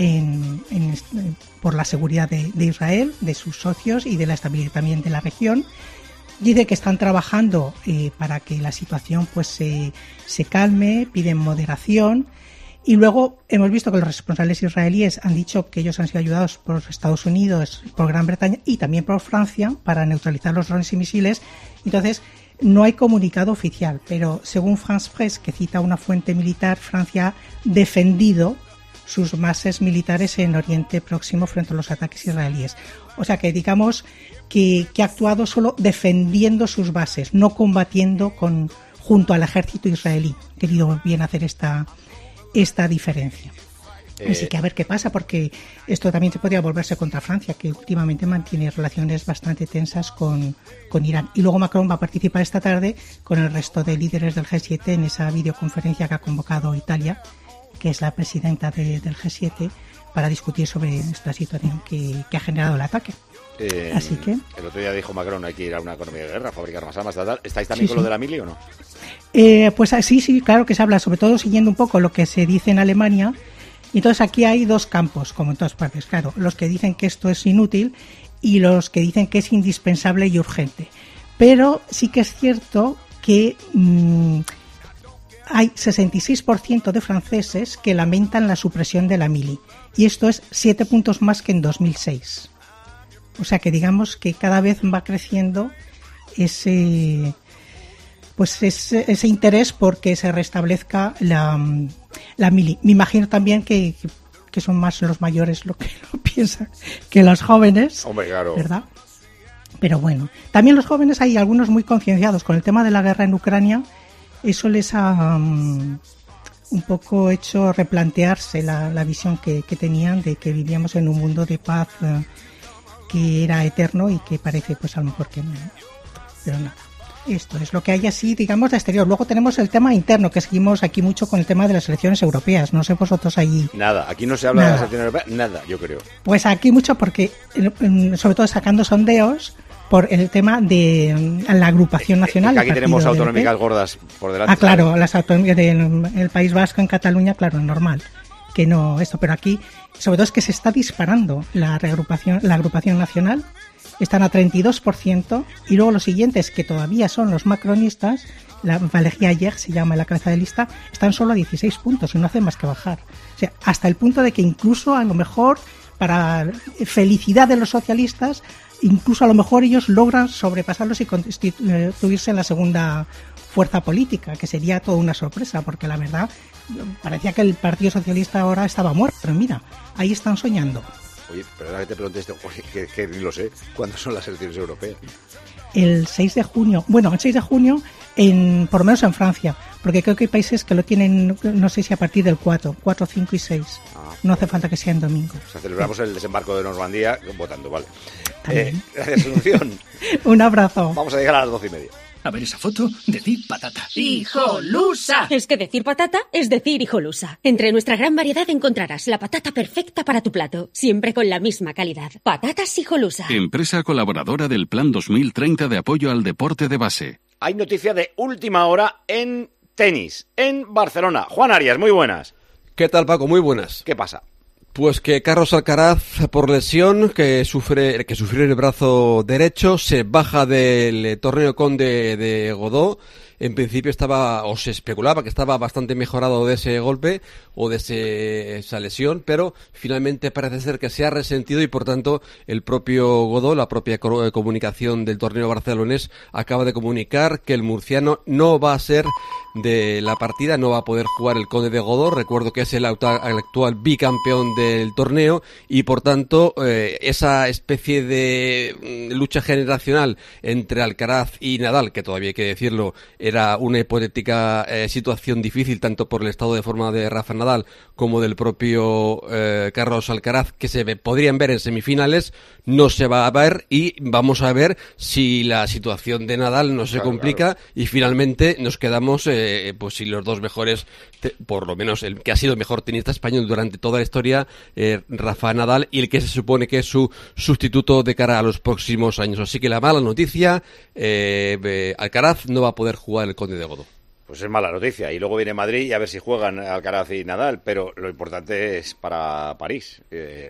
por la seguridad de Israel, de sus socios y de la estabilidad también de la región. Dice que están trabajando para que la situación pues se calme, piden moderación. Y luego hemos visto que los responsables israelíes han dicho que ellos han sido ayudados por Estados Unidos, por Gran Bretaña y también por Francia para neutralizar los drones y misiles. Entonces, no hay comunicado oficial, pero según France Presse, que cita una fuente militar, Francia ha defendido sus bases militares en Oriente Próximo frente a los ataques israelíes. O sea que digamos que ha actuado solo defendiendo sus bases, no combatiendo junto al ejército israelí. Ha querido bien hacer esta diferencia. Así que a ver qué pasa, porque esto también se podría volverse contra Francia, que últimamente mantiene relaciones bastante tensas con Irán. Y luego Macron va a participar esta tarde con el resto de líderes del G7 en esa videoconferencia que ha convocado Italia, que es la presidenta del G7, para discutir sobre esta situación que ha generado el ataque. Así que... El otro día dijo Macron, hay que ir a una economía de guerra, fabricar más armas, tal. ¿Estáis también con lo de la mili o no? Pues sí, claro que se habla, sobre todo siguiendo un poco lo que se dice en Alemania. Y entonces aquí hay dos campos, como en todas partes, claro, los que dicen que esto es inútil y los que dicen que es indispensable y urgente. Pero sí que es cierto que hay 66% de franceses que lamentan la supresión de la mili, y esto es 7 puntos más que en 2006. O sea que digamos que cada vez va creciendo ese interés porque se restablezca la mili. Me imagino también que son más los mayores lo que lo piensan que los jóvenes. Hombre, claro. ¿Verdad? Pero bueno, también los jóvenes hay algunos muy concienciados con el tema de la guerra en Ucrania. Eso les ha un poco hecho replantearse la visión que tenían de que vivíamos en un mundo de paz que era eterno y que parece pues a lo mejor que no. Pero nada. Esto es lo que hay así, digamos, de exterior. Luego tenemos el tema interno, que seguimos aquí mucho con el tema de las elecciones europeas. No sé vosotros allí. Nada, aquí no se habla de las elecciones europeas, nada, yo creo. Pues aquí mucho porque, sobre todo sacando sondeos, por el tema de la agrupación nacional. Aquí tenemos autonómicas gordas por delante. Claro, las autonómicas del País Vasco, en Cataluña, claro, normal. Que no esto, pero aquí, sobre todo es que se está disparando la agrupación nacional. Están a 32%, y luego los siguientes, que todavía son los macronistas, la Valérie Ayer se llama la cabeza de lista, están solo a 16 puntos y no hacen más que bajar. O sea, hasta el punto de que incluso a lo mejor, para felicidad de los socialistas, incluso a lo mejor ellos logran sobrepasarlos y constituirse en la segunda fuerza política, que sería toda una sorpresa, porque la verdad parecía que el Partido Socialista ahora estaba muerto, pero mira, ahí están soñando. Oye, perdona que te pregunte esto, que ni lo sé. ¿Cuándo son las elecciones europeas? El 6 de junio. Bueno, el 6 de junio, por lo menos en Francia, porque creo que hay países que lo tienen, no sé si a partir del 4, 5 y 6. No hace falta que sea en domingo. O sea, celebramos el desembarco de Normandía votando, vale. Gracias, Asunción. Un abrazo. Vamos a llegar a las 12:30. A ver esa foto, decir patata. ¡Hijolusa! Es que decir patata es decir hijolusa. Entre nuestra gran variedad encontrarás la patata perfecta para tu plato, siempre con la misma calidad. Patatas Hijolusa. Empresa colaboradora del Plan 2030 de apoyo al deporte de base. Hay noticia de última hora en tenis, en Barcelona. Juan Arias, muy buenas. ¿Qué tal, Paco? Muy buenas. ¿Qué pasa? Pues que Carlos Alcaraz, por lesión, que sufrió en el brazo derecho, se baja del torneo Conde de Godó. En principio se especulaba que estaba bastante mejorado de ese golpe o de esa lesión, pero finalmente parece ser que se ha resentido y por tanto el propio Godó, la propia comunicación del torneo barcelonés, acaba de comunicar que el murciano no va a ser de la partida, no va a poder jugar el Conde de Godó. Recuerdo que es el actual bicampeón del torneo y por tanto esa especie de lucha generacional entre Alcaraz y Nadal, que todavía hay que decirlo, era una hipotética situación difícil tanto por el estado de forma de Rafa Nadal como del propio Carlos Alcaraz, que podrían ver en semifinales, no se va a ver y vamos a ver si la situación de Nadal no se complica y finalmente nos quedamos pues si los dos mejores, por lo menos el que ha sido el mejor tenista español durante toda la historia, Rafa Nadal, y el que se supone que es su sustituto de cara a los próximos años. Así que la mala noticia, Alcaraz no va a poder jugar el Conde de Godó. Pues es mala noticia. Y luego viene Madrid y a ver si juegan Alcaraz y Nadal. Pero lo importante es para París.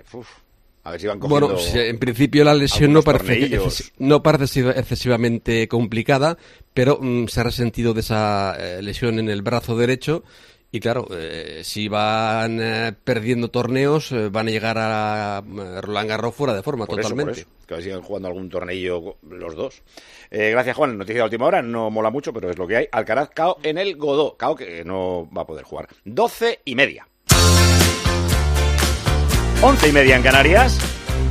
A ver si van cogiendo. Bueno, en principio la lesión no parece excesivamente complicada, pero se ha resentido de esa lesión en el brazo derecho. Y claro, si van perdiendo torneos, van a llegar a Roland Garros fuera de forma totalmente. Por eso. Que a ver si van jugando algún torneillo los dos. Gracias, Juan. Noticia de última hora, no mola mucho, pero es lo que hay. Alcaraz cao en el Godó. Cao que no va a poder jugar. 12:30. 11:30 en Canarias.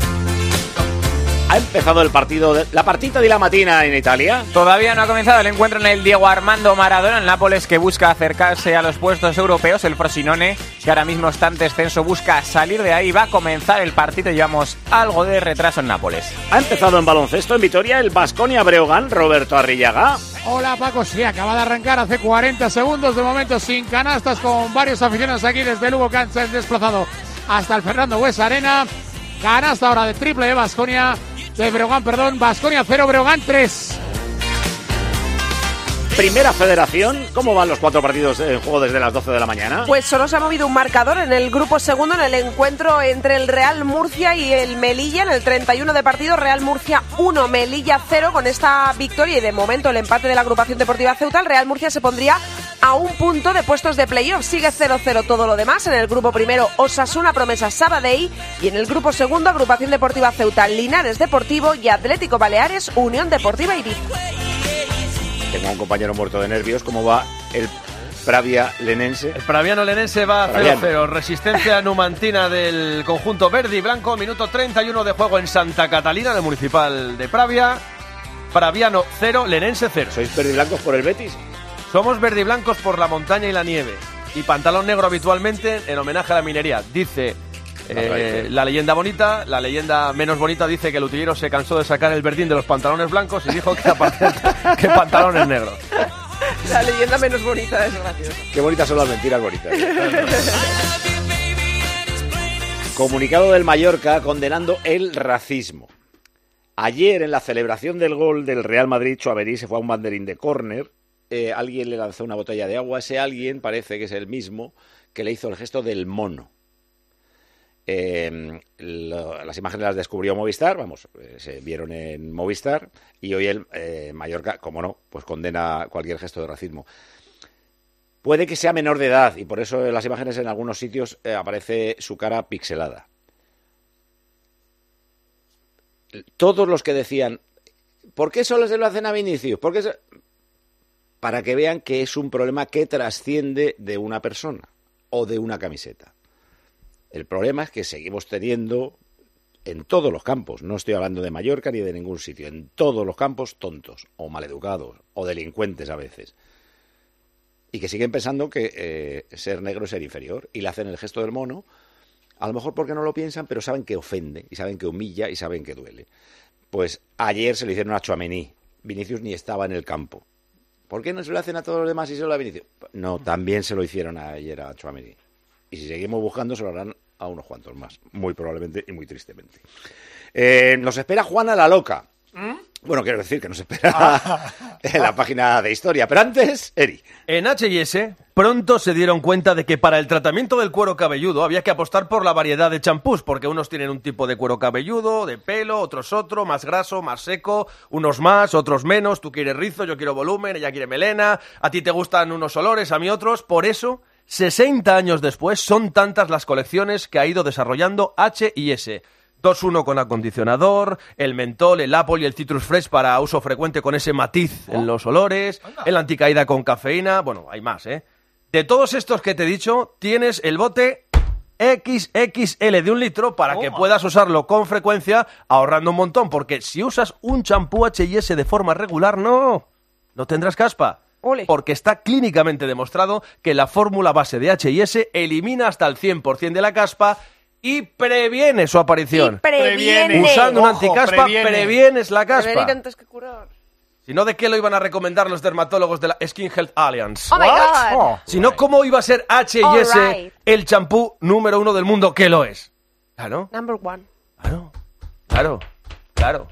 Ha empezado el partido, la partita de la matina en Italia. Todavía no ha comenzado el encuentro en el Diego Armando Maradona. El Nápoles, que busca acercarse a los puestos europeos. El Frosinone, que ahora mismo está en descenso, busca salir de ahí. Va a comenzar el partido. Llevamos algo de retraso en Nápoles. Ha empezado en baloncesto en Vitoria el Baskonia Breogán. Roberto Arrillaga. Hola, Paco. Sí, acaba de arrancar hace 40 segundos. De momento sin canastas, con varios aficionados aquí desde Lugo, que han desplazado hasta el Fernando Buesa Arena. Canasta ahora de triple de Baskonia. De Breogán, Baskonia 0, Breogán 3. Primera Federación, ¿cómo van los 4 partidos en juego desde las 12 de la mañana? Pues solo se ha movido un marcador en el grupo segundo, en el encuentro entre el Real Murcia y el Melilla. En el 31 de partido, Real Murcia 1, Melilla 0. Con esta victoria y de momento el empate de la agrupación deportiva Ceuta, el Real Murcia se pondría a un punto de puestos de playoff. Sigue 0-0 todo lo demás. En el grupo primero, Osasuna, Promesa, Sabadell. Y en el grupo segundo, agrupación deportiva Ceuta, Linares Deportivo y Atlético Baleares, Unión Deportiva Ibiza. Tengo a un compañero muerto de nervios. ¿Cómo va el Pravia Lenense? El Praviano Lenense va 0-0. Resistencia numantina del conjunto verde y blanco. Minuto 31 de juego en Santa Catalina, del municipal de Pravia. Praviano 0, Lenense 0. ¿Sois verde y blancos por el Betis? Somos verde y blancos por la montaña y la nieve. Y pantalón negro habitualmente en homenaje a la minería. Dice la leyenda bonita. La leyenda menos bonita dice que el utillero se cansó de sacar el verdín de los pantalones blancos y dijo que pantalones negros. La leyenda menos bonita es graciosa. Qué bonitas son las mentiras bonitas. Comunicado del Mallorca condenando el racismo. Ayer, en la celebración del gol del Real Madrid, Tchouaméni se fue a un banderín de córner. Alguien le lanzó una botella de agua. Ese alguien parece que es el mismo que le hizo el gesto del mono. Las imágenes las descubrió Movistar, se vieron en Movistar, y hoy el Mallorca, como no, pues condena cualquier gesto de racismo. Puede que sea menor de edad y por eso en las imágenes en algunos sitios aparece su cara pixelada. Todos los que decían, ¿por qué solo se lo hacen a Vinicius? Para que vean que es un problema que trasciende de una persona o de una camiseta. El problema es que seguimos teniendo en todos los campos, no estoy hablando de Mallorca ni de ningún sitio, en todos los campos tontos o maleducados o delincuentes a veces. Y que siguen pensando que ser negro es ser inferior y le hacen el gesto del mono, a lo mejor porque no lo piensan, pero saben que ofende y saben que humilla y saben que duele. Pues ayer se lo hicieron a Tchouaméni. Vinicius ni estaba en el campo. ¿Por qué no se lo hacen a todos los demás y solo a Vinicius? No, también se lo hicieron ayer a Tchouaméni. Y si seguimos buscando, se lo harán a unos cuantos más. Muy probablemente y muy tristemente. Nos espera Juana la Loca. Bueno, quiero decir que nos espera en la página de historia. Pero antes, Eri. En H&S pronto se dieron cuenta de que para el tratamiento del cuero cabelludo había que apostar por la variedad de champús, porque unos tienen un tipo de cuero cabelludo, de pelo, otros otro, más graso, más seco, unos más, otros menos. Tú quieres rizo, yo quiero volumen, ella quiere melena, a ti te gustan unos olores, a mí otros. Por eso, 60 años después, son tantas las colecciones que ha ido desarrollando H&S. 2-1 con acondicionador, el mentol, el apple y el citrus fresh para uso frecuente con ese matiz en los olores, el anticaída con cafeína, bueno, hay más, ¿eh? De todos estos que te he dicho, tienes el bote XXL de 1 litro para que puedas usarlo con frecuencia, ahorrando un montón, porque si usas un champú H&S de forma regular, no tendrás caspa. Porque está clínicamente demostrado que la fórmula base de H&S elimina hasta el 100% de la caspa y previene su aparición. Usando un anticaspa, previenes la caspa. Prevenir antes que curar. Si no, ¿de qué lo iban a recomendar los dermatólogos de la Skin Health Alliance? ¡Oh, my God! Si no, ¿cómo iba a ser H&S el champú número 1 del mundo que lo es? Claro. Number 1. Claro.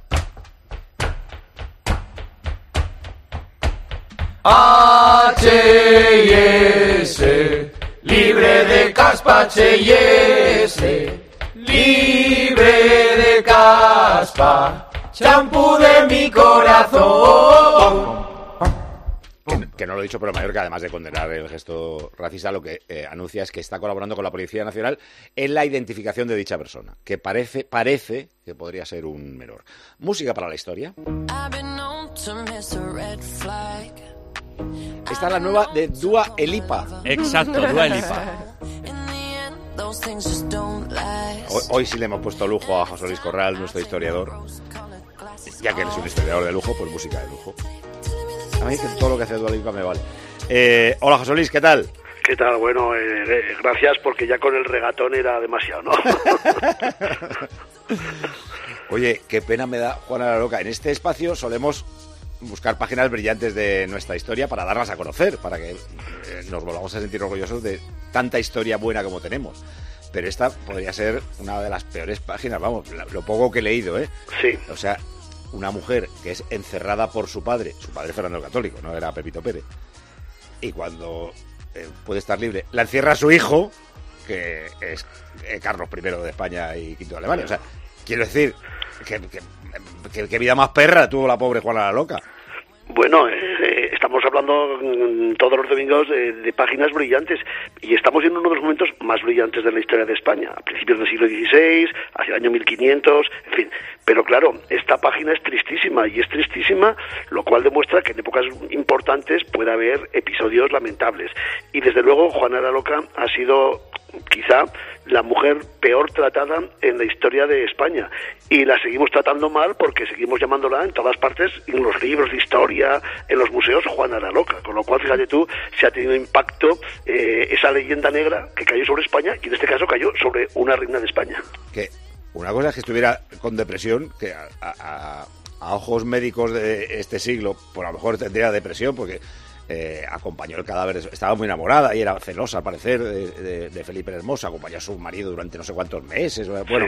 H&S, libre de caspa, H&S, libre de caspa, champú de mi corazón. Que no lo he dicho, pero Mallorca, además de condenar el gesto racista, lo que anuncia es que está colaborando con la Policía Nacional en la identificación de dicha persona, que parece que podría ser un menor. Música para la historia. Esta es la nueva de Dua Lipa. Exacto, Dua Lipa. Hoy sí le hemos puesto lujo a José Luis Corral, nuestro historiador. Ya que él es un historiador de lujo, pues música de lujo. A mí que todo lo que hace Dua Lipa me vale. Hola José Luis, ¿qué tal? ¿Qué tal? Bueno, gracias, porque ya con el regatón era demasiado, ¿no? Oye, qué pena me da Juana la Loca. En este espacio solemos buscar páginas brillantes de nuestra historia para darlas a conocer, para que nos volvamos a sentir orgullosos de tanta historia buena como tenemos. Pero esta podría ser una de las peores páginas, vamos, lo poco que he leído, ¿eh? Sí. O sea, una mujer que es encerrada por su padre Fernando el Católico, no era Pepito Pérez, y cuando puede estar libre, la encierra a su hijo, que es Carlos I de España y V de Alemania. O sea, quiero decir, que vida más perra tuvo la pobre Juana la Loca. Bueno, estamos hablando todos los domingos de páginas brillantes, y estamos en uno de los momentos más brillantes de la historia de España, a principios del siglo XVI, hacia el año 1500, en fin. Pero claro, esta página es tristísima, lo cual demuestra que en épocas importantes puede haber episodios lamentables. Y desde luego Juana la Loca ha sido quizá la mujer peor tratada en la historia de España, y la seguimos tratando mal porque seguimos llamándola en todas partes, en los libros de historia, en los museos, Juana la Loca, con lo cual fíjate tú si ha tenido impacto esa leyenda negra que cayó sobre España, y en este caso cayó sobre una reina de España. Que una cosa es que estuviera con depresión, que a ojos médicos de este siglo, por a lo mejor tendría depresión porque acompañó el cadáver, estaba muy enamorada y era celosa al parecer de Felipe el Hermoso, acompañó a su marido durante no sé cuántos meses, bueno,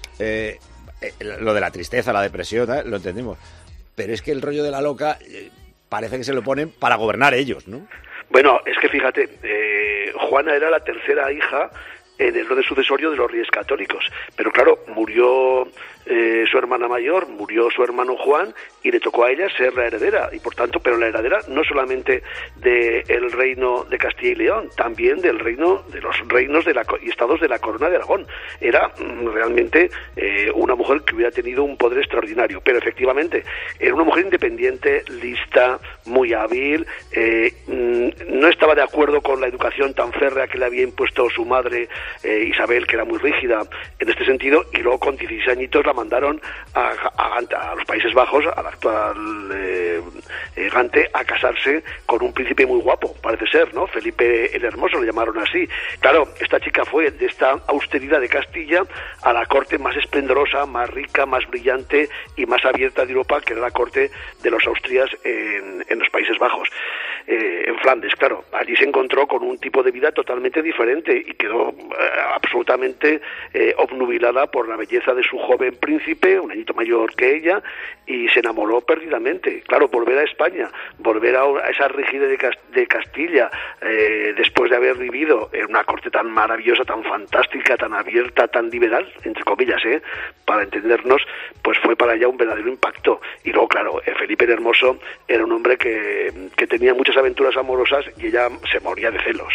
lo de la tristeza, la depresión, lo entendimos, pero es que el rollo de la loca parece que se lo ponen para gobernar ellos, ¿no? Bueno, es que fíjate, Juana era la tercera hija en el orden sucesorio de los reyes católicos, pero claro, murió su hermana mayor, murió su hermano Juan, y le tocó a ella ser la heredera, y por tanto, pero la heredera no solamente del reino de Castilla y León, también del reino, de los reinos y estados de la corona de Aragón. Era realmente una mujer que hubiera tenido un poder extraordinario, pero efectivamente era una mujer independiente, lista, muy hábil, no estaba de acuerdo con la educación tan férrea que le había impuesto su madre Isabel, que era muy rígida en este sentido, y luego con 16 añitos la mandaron a los Países Bajos, al actual Gante, a casarse con un príncipe muy guapo, parece ser, ¿no? Felipe el Hermoso, le llamaron así. Claro, esta chica fue de esta austeridad de Castilla a la corte más esplendorosa, más rica, más brillante y más abierta de Europa, que era la corte de los Austrias en los Países Bajos, en Flandes. Claro, allí se encontró con un tipo de vida totalmente diferente y quedó absolutamente obnubilada por la belleza de su joven príncipe, un añito mayor que ella, y se enamoró perdidamente. Claro, volver a España, volver a esa rigidez de Castilla, después de haber vivido en una corte tan maravillosa, tan fantástica, tan abierta, tan liberal, entre comillas, para entendernos, pues fue para ella un verdadero impacto. Y luego, claro, Felipe el Hermoso era un hombre que tenía muchas aventuras amorosas y ella se moría de celos.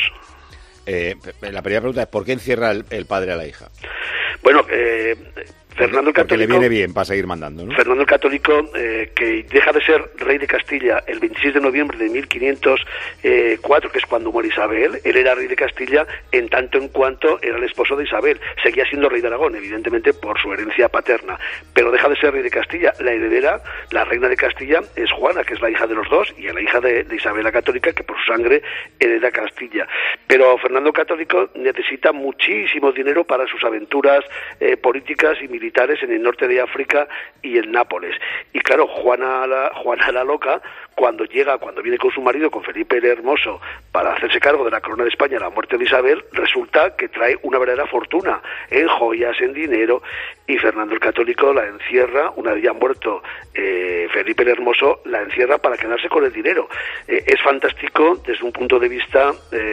La primera pregunta es, ¿por qué encierra el padre a la hija? Bueno, Fernando el Católico... Porque le viene bien para seguir mandando, ¿no? Fernando el Católico, que deja de ser rey de Castilla el 26 de noviembre de 1504, que es cuando muere Isabel. Él era rey de Castilla en tanto en cuanto era el esposo de Isabel. Seguía siendo rey de Aragón, evidentemente, por su herencia paterna, pero deja de ser rey de Castilla. La heredera, la reina de Castilla, es Juana, que es la hija de los dos, y es la hija de Isabel la Católica, que por su sangre hereda Castilla. Pero Fernando el Católico necesita muchísimo dinero para sus aventuras políticas y militares en el norte de África y en Nápoles. Y claro, Juana la Loca, cuando viene con su marido, con Felipe el Hermoso, para hacerse cargo de la corona de España a la muerte de Isabel, resulta que trae una verdadera fortuna en joyas, en dinero, y Fernando el Católico la encierra, una vez ya muerto Felipe el Hermoso, la encierra para quedarse con el dinero. Es fantástico desde un punto de vista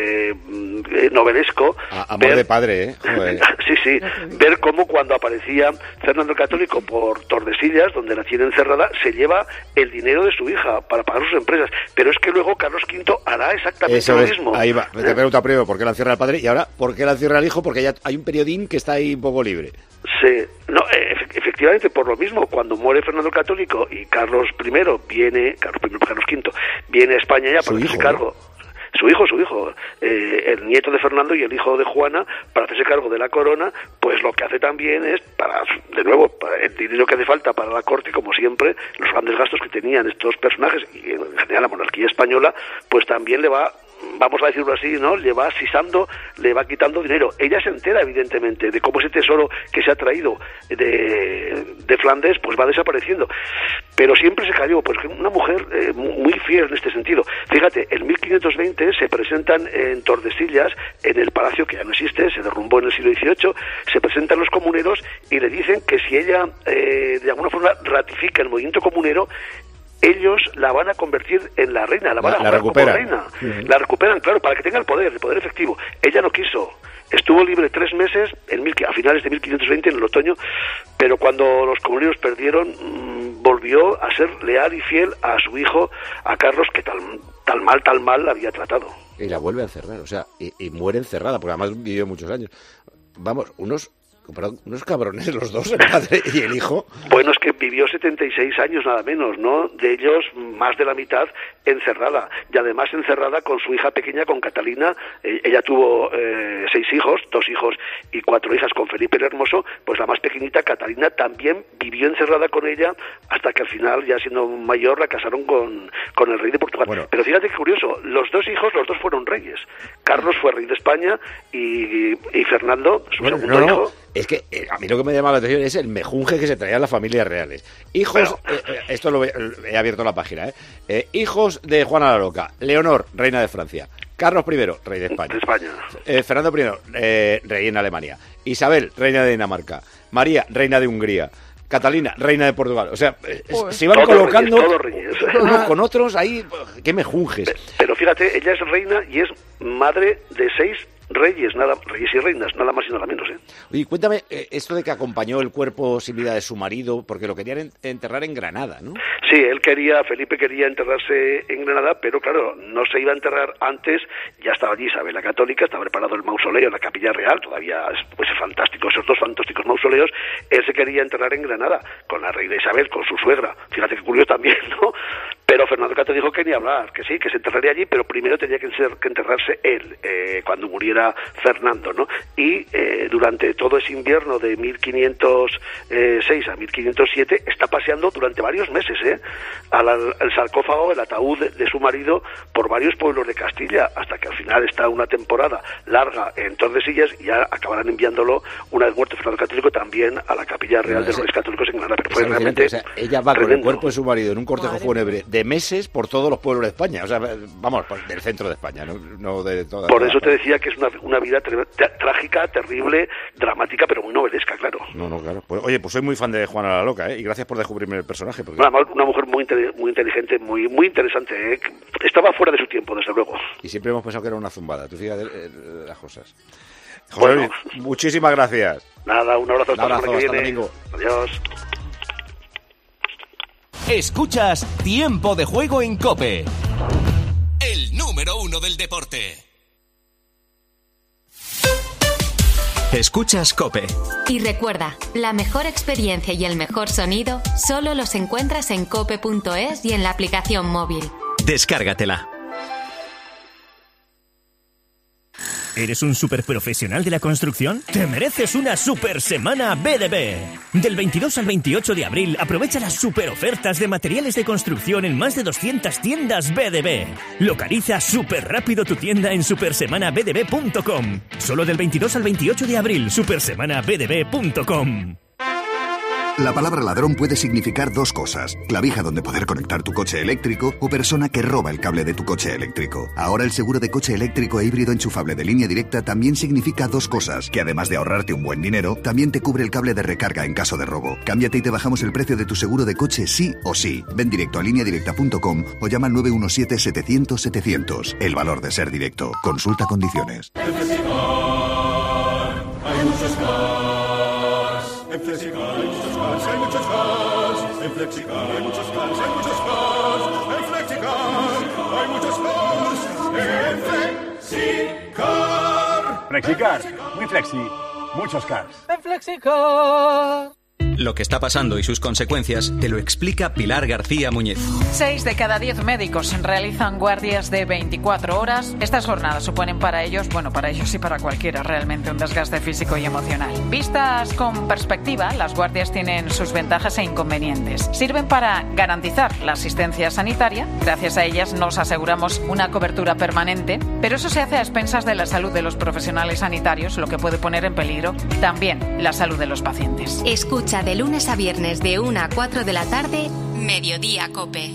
novelesco. Amor de padre, Joder. Sí, ver cómo cuando aparecía Fernando el Católico por Tordesillas, donde la tiene encerrada, se lleva el dinero de su hija para pagar sus empresas, pero es que luego Carlos V hará exactamente lo mismo. Ahí va, te pregunto primero por qué la encierra el padre y ahora por qué la encierra el hijo, porque ya hay un periodín que está ahí un poco libre. Sí, no, efectivamente por lo mismo, cuando muere Fernando el Católico y Carlos V viene a España ya para hacerse cargo. Su hijo, el nieto de Fernando y el hijo de Juana, para hacerse cargo de la corona, pues lo que hace también es, para el dinero que hace falta para la corte, como siempre, los grandes gastos que tenían estos personajes, y en general la monarquía española, pues también le va, vamos a decirlo así, ¿no? Le va asisando, le va quitando dinero. Ella se entera, evidentemente, de cómo ese tesoro que se ha traído de Flandes, pues va desapareciendo. Pero siempre se cayó, pues una mujer muy fiel en este sentido. Fíjate, en 1520 se presentan en Tordesillas, en el palacio que ya no existe, se derrumbó en el siglo XVIII, se presentan los comuneros y le dicen que si ella de alguna forma ratifica el movimiento comunero, ellos la van a convertir en la reina, la van a jugar como reina. La recuperan, claro, para que tenga el poder efectivo. Ella no quiso. Estuvo libre 3 meses a finales de 1520, en el otoño, pero cuando los comuneros perdieron, volvió a ser leal y fiel a su hijo, a Carlos, que tal mal la había tratado. Y la vuelve a encerrar, o sea, y muere encerrada, porque además vivió muchos años. Vamos, unos cabrones los dos, el padre y el hijo. Bueno, es que vivió 76 años nada menos, ¿no? De ellos, más de la mitad encerrada. Y además encerrada con su hija pequeña, con Catalina. Ella tuvo 6 hijos, 2 hijos y 4 hijas con Felipe el Hermoso. Pues la más pequeñita, Catalina, también vivió encerrada con ella hasta que al final, ya siendo mayor, la casaron con el rey de Portugal. Bueno. Pero fíjate qué curioso, los 2 hijos, los 2 fueron reyes. Carlos fue rey de España y Fernando, su segundo hijo... Es que a mí lo que me llama la atención es el mejunje que se traían las familias reales. Hijos, esto he abierto la página, hijos de Juana la Loca, Leonor, reina de Francia, Carlos I, rey de España, Fernando I, rey en Alemania, Isabel, reina de Dinamarca, María, reina de Hungría, Catalina, reina de Portugal. O sea, se iban colocando unos con otros ahí, qué mejunjes. Pero fíjate, ella es reina y es madre de 6 reyes y reinas, nada más y nada menos. Oye, cuéntame esto de que acompañó el cuerpo sin vida de su marido, porque lo querían enterrar en Granada, ¿no? Sí, Felipe quería enterrarse en Granada, pero claro, no se iba a enterrar antes, ya estaba allí Isabel la Católica, estaba preparado el mausoleo en la Capilla Real, todavía pues fantástico, esos 2 fantásticos mausoleos. Él se quería enterrar en Granada, con la reina Isabel, con su suegra, fíjate que curioso también, ¿no? Pero Fernando Cato dijo que ni hablar, que sí, que se enterraría allí, pero primero tenía que enterrarse él, cuando muriera Fernando, ¿no? Y durante todo ese invierno de 1506 a 1507 está paseando durante varios meses, el sarcófago, el ataúd de su marido por varios pueblos de Castilla, hasta que al final está una temporada larga en Tordesillas y ya acabarán enviándolo, una vez muerto Fernando Católico, también a la Capilla Real de los Reyes Católicos en Granada. Pero fue realmente ella va con el cuerpo de su marido en un cortejo fúnebre de meses por todos los pueblos de España, o sea, vamos, del centro de España, no de toda. Por eso te decía que es una vida trágica, terrible, dramática, pero muy novelesca, claro. No, claro. Pues, oye, pues soy muy fan de Juana la Loca, y gracias por descubrirme el personaje. Porque... Una mujer muy inteligente, muy interesante, Estaba fuera de su tiempo, desde luego. Y siempre hemos pensado que era una zumbada, tú fíjate las cosas. José Luis, muchísimas gracias. Nada, un abrazo hasta el domingo. Adiós. Escuchas Tiempo de Juego en COPE. El número 1 del deporte. Escuchas COPE. Y recuerda, la mejor experiencia y el mejor sonido solo los encuentras en cope.es y en la aplicación móvil. Descárgatela. ¿Eres un superprofesional de la construcción? ¡Te mereces una super semana BDB! Del 22 al 28 de abril, aprovecha las super ofertas de materiales de construcción en más de 200 tiendas BDB. Localiza súper rápido tu tienda en supersemanabdb.com. Solo del 22 al 28 de abril, supersemanabdb.com. La palabra ladrón puede significar dos cosas: clavija donde poder conectar tu coche eléctrico o persona que roba el cable de tu coche eléctrico. Ahora el seguro de coche eléctrico e híbrido enchufable de Línea Directa también significa dos cosas, que además de ahorrarte un buen dinero, también te cubre el cable de recarga en caso de robo. Cámbiate y te bajamos el precio de tu seguro de coche sí o sí. Ven directo a lineadirecta.com o llama al 917-700-700. El valor de ser directo. Consulta condiciones. Hay muchos cars. En Flexicar hay muchos cars, hay muchos cars. En Flexicar hay muchos cars, hay muchos cars. En Flexicar hay muchos cars. En Flexicar. Flexicar, muy flexi, muchos cars. En Flexicar. Lo que está pasando y sus consecuencias te lo explica Pilar García Muñiz. 6 de cada 10 médicos realizan guardias de 24 horas. Estas jornadas suponen para ellos y para cualquiera, realmente un desgaste físico y emocional. Vistas con perspectiva, las guardias tienen sus ventajas e inconvenientes. Sirven para garantizar la asistencia sanitaria. Gracias a ellas nos aseguramos una cobertura permanente, pero eso se hace a expensas de la salud de los profesionales sanitarios, lo que puede poner en peligro también la salud de los pacientes. Escucha de lunes a viernes de 1 a 4 de la tarde, Mediodía COPE.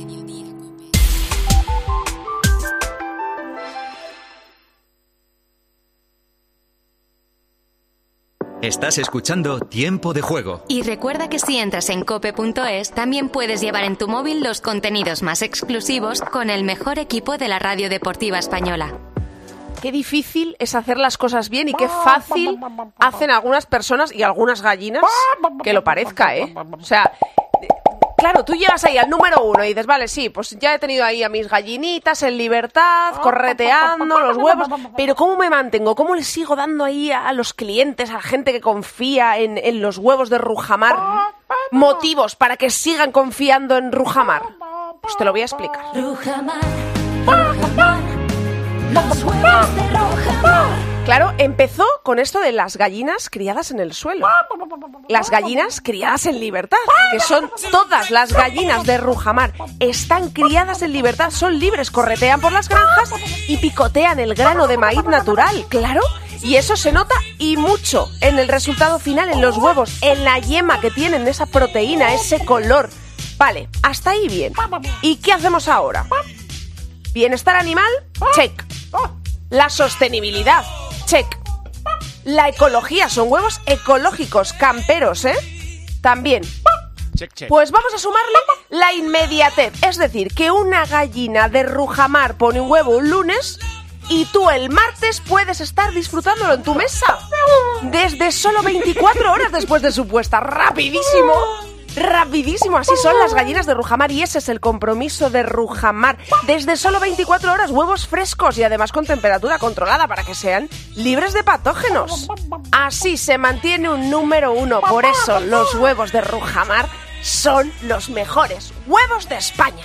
Estás escuchando Tiempo de Juego. Y recuerda que si entras en cope.es, también puedes llevar en tu móvil los contenidos más exclusivos con el mejor equipo de la radio deportiva española. Qué difícil es hacer las cosas bien y qué fácil hacen algunas personas y algunas gallinas que lo parezca, ¿eh? O sea, claro, tú llegas ahí al número 1 y dices, vale, sí, pues ya he tenido ahí a mis gallinitas en libertad, correteando los huevos, pero ¿cómo me mantengo? ¿Cómo les sigo dando ahí a los clientes, a la gente que confía en los huevos de Rujamar, motivos para que sigan confiando en Rujamar? Pues te lo voy a explicar. Rujamar, Rujamar. Los huevos de Rujamar. Claro, empezó con esto de las gallinas criadas en el suelo. Las gallinas criadas en libertad, que son todas las gallinas de Rujamar. Están criadas en libertad, son libres, corretean por las granjas y picotean el grano de maíz natural, claro. Y eso se nota y mucho en el resultado final, en los huevos, en la yema que tienen, esa proteína, ese color. Vale, hasta ahí bien. ¿Y qué hacemos ahora? Bienestar animal, check. La sostenibilidad, check. La ecología, son huevos ecológicos, camperos, ¿eh? También. Check, check. Pues vamos a sumarle la inmediatez. Es decir, que una gallina de Rujamar pone un huevo un lunes y tú el martes puedes estar disfrutándolo en tu mesa. Desde solo 24 horas después de su puesta. ¡Rapidísimo! Rapidísimo, así son las gallinas de Rujamar y ese es el compromiso de Rujamar. Desde solo 24 horas, huevos frescos y además con temperatura controlada para que sean libres de patógenos. Así se mantiene un número 1, por eso los huevos de Rujamar son los mejores huevos de España.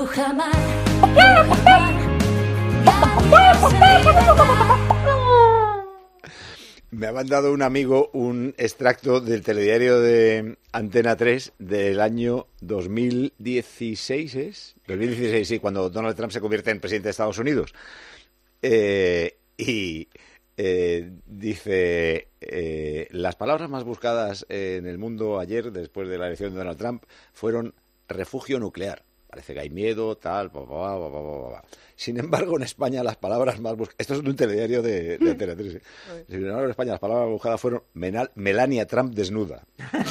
Me ha mandado un amigo un extracto del telediario de Antena 3 del año 2016, ¿es? 2016, sí, cuando Donald Trump se convierte en presidente de Estados Unidos. Dice, las palabras más buscadas en el mundo ayer, después de la elección de Donald Trump, fueron refugio nuclear. Parece que hay miedo, tal, Sin embargo, en España las palabras más buscadas... Esto es un telediario de Antena 3. ¿Eh? Sin embargo, en España las palabras más buscadas fueron Melania Trump desnuda.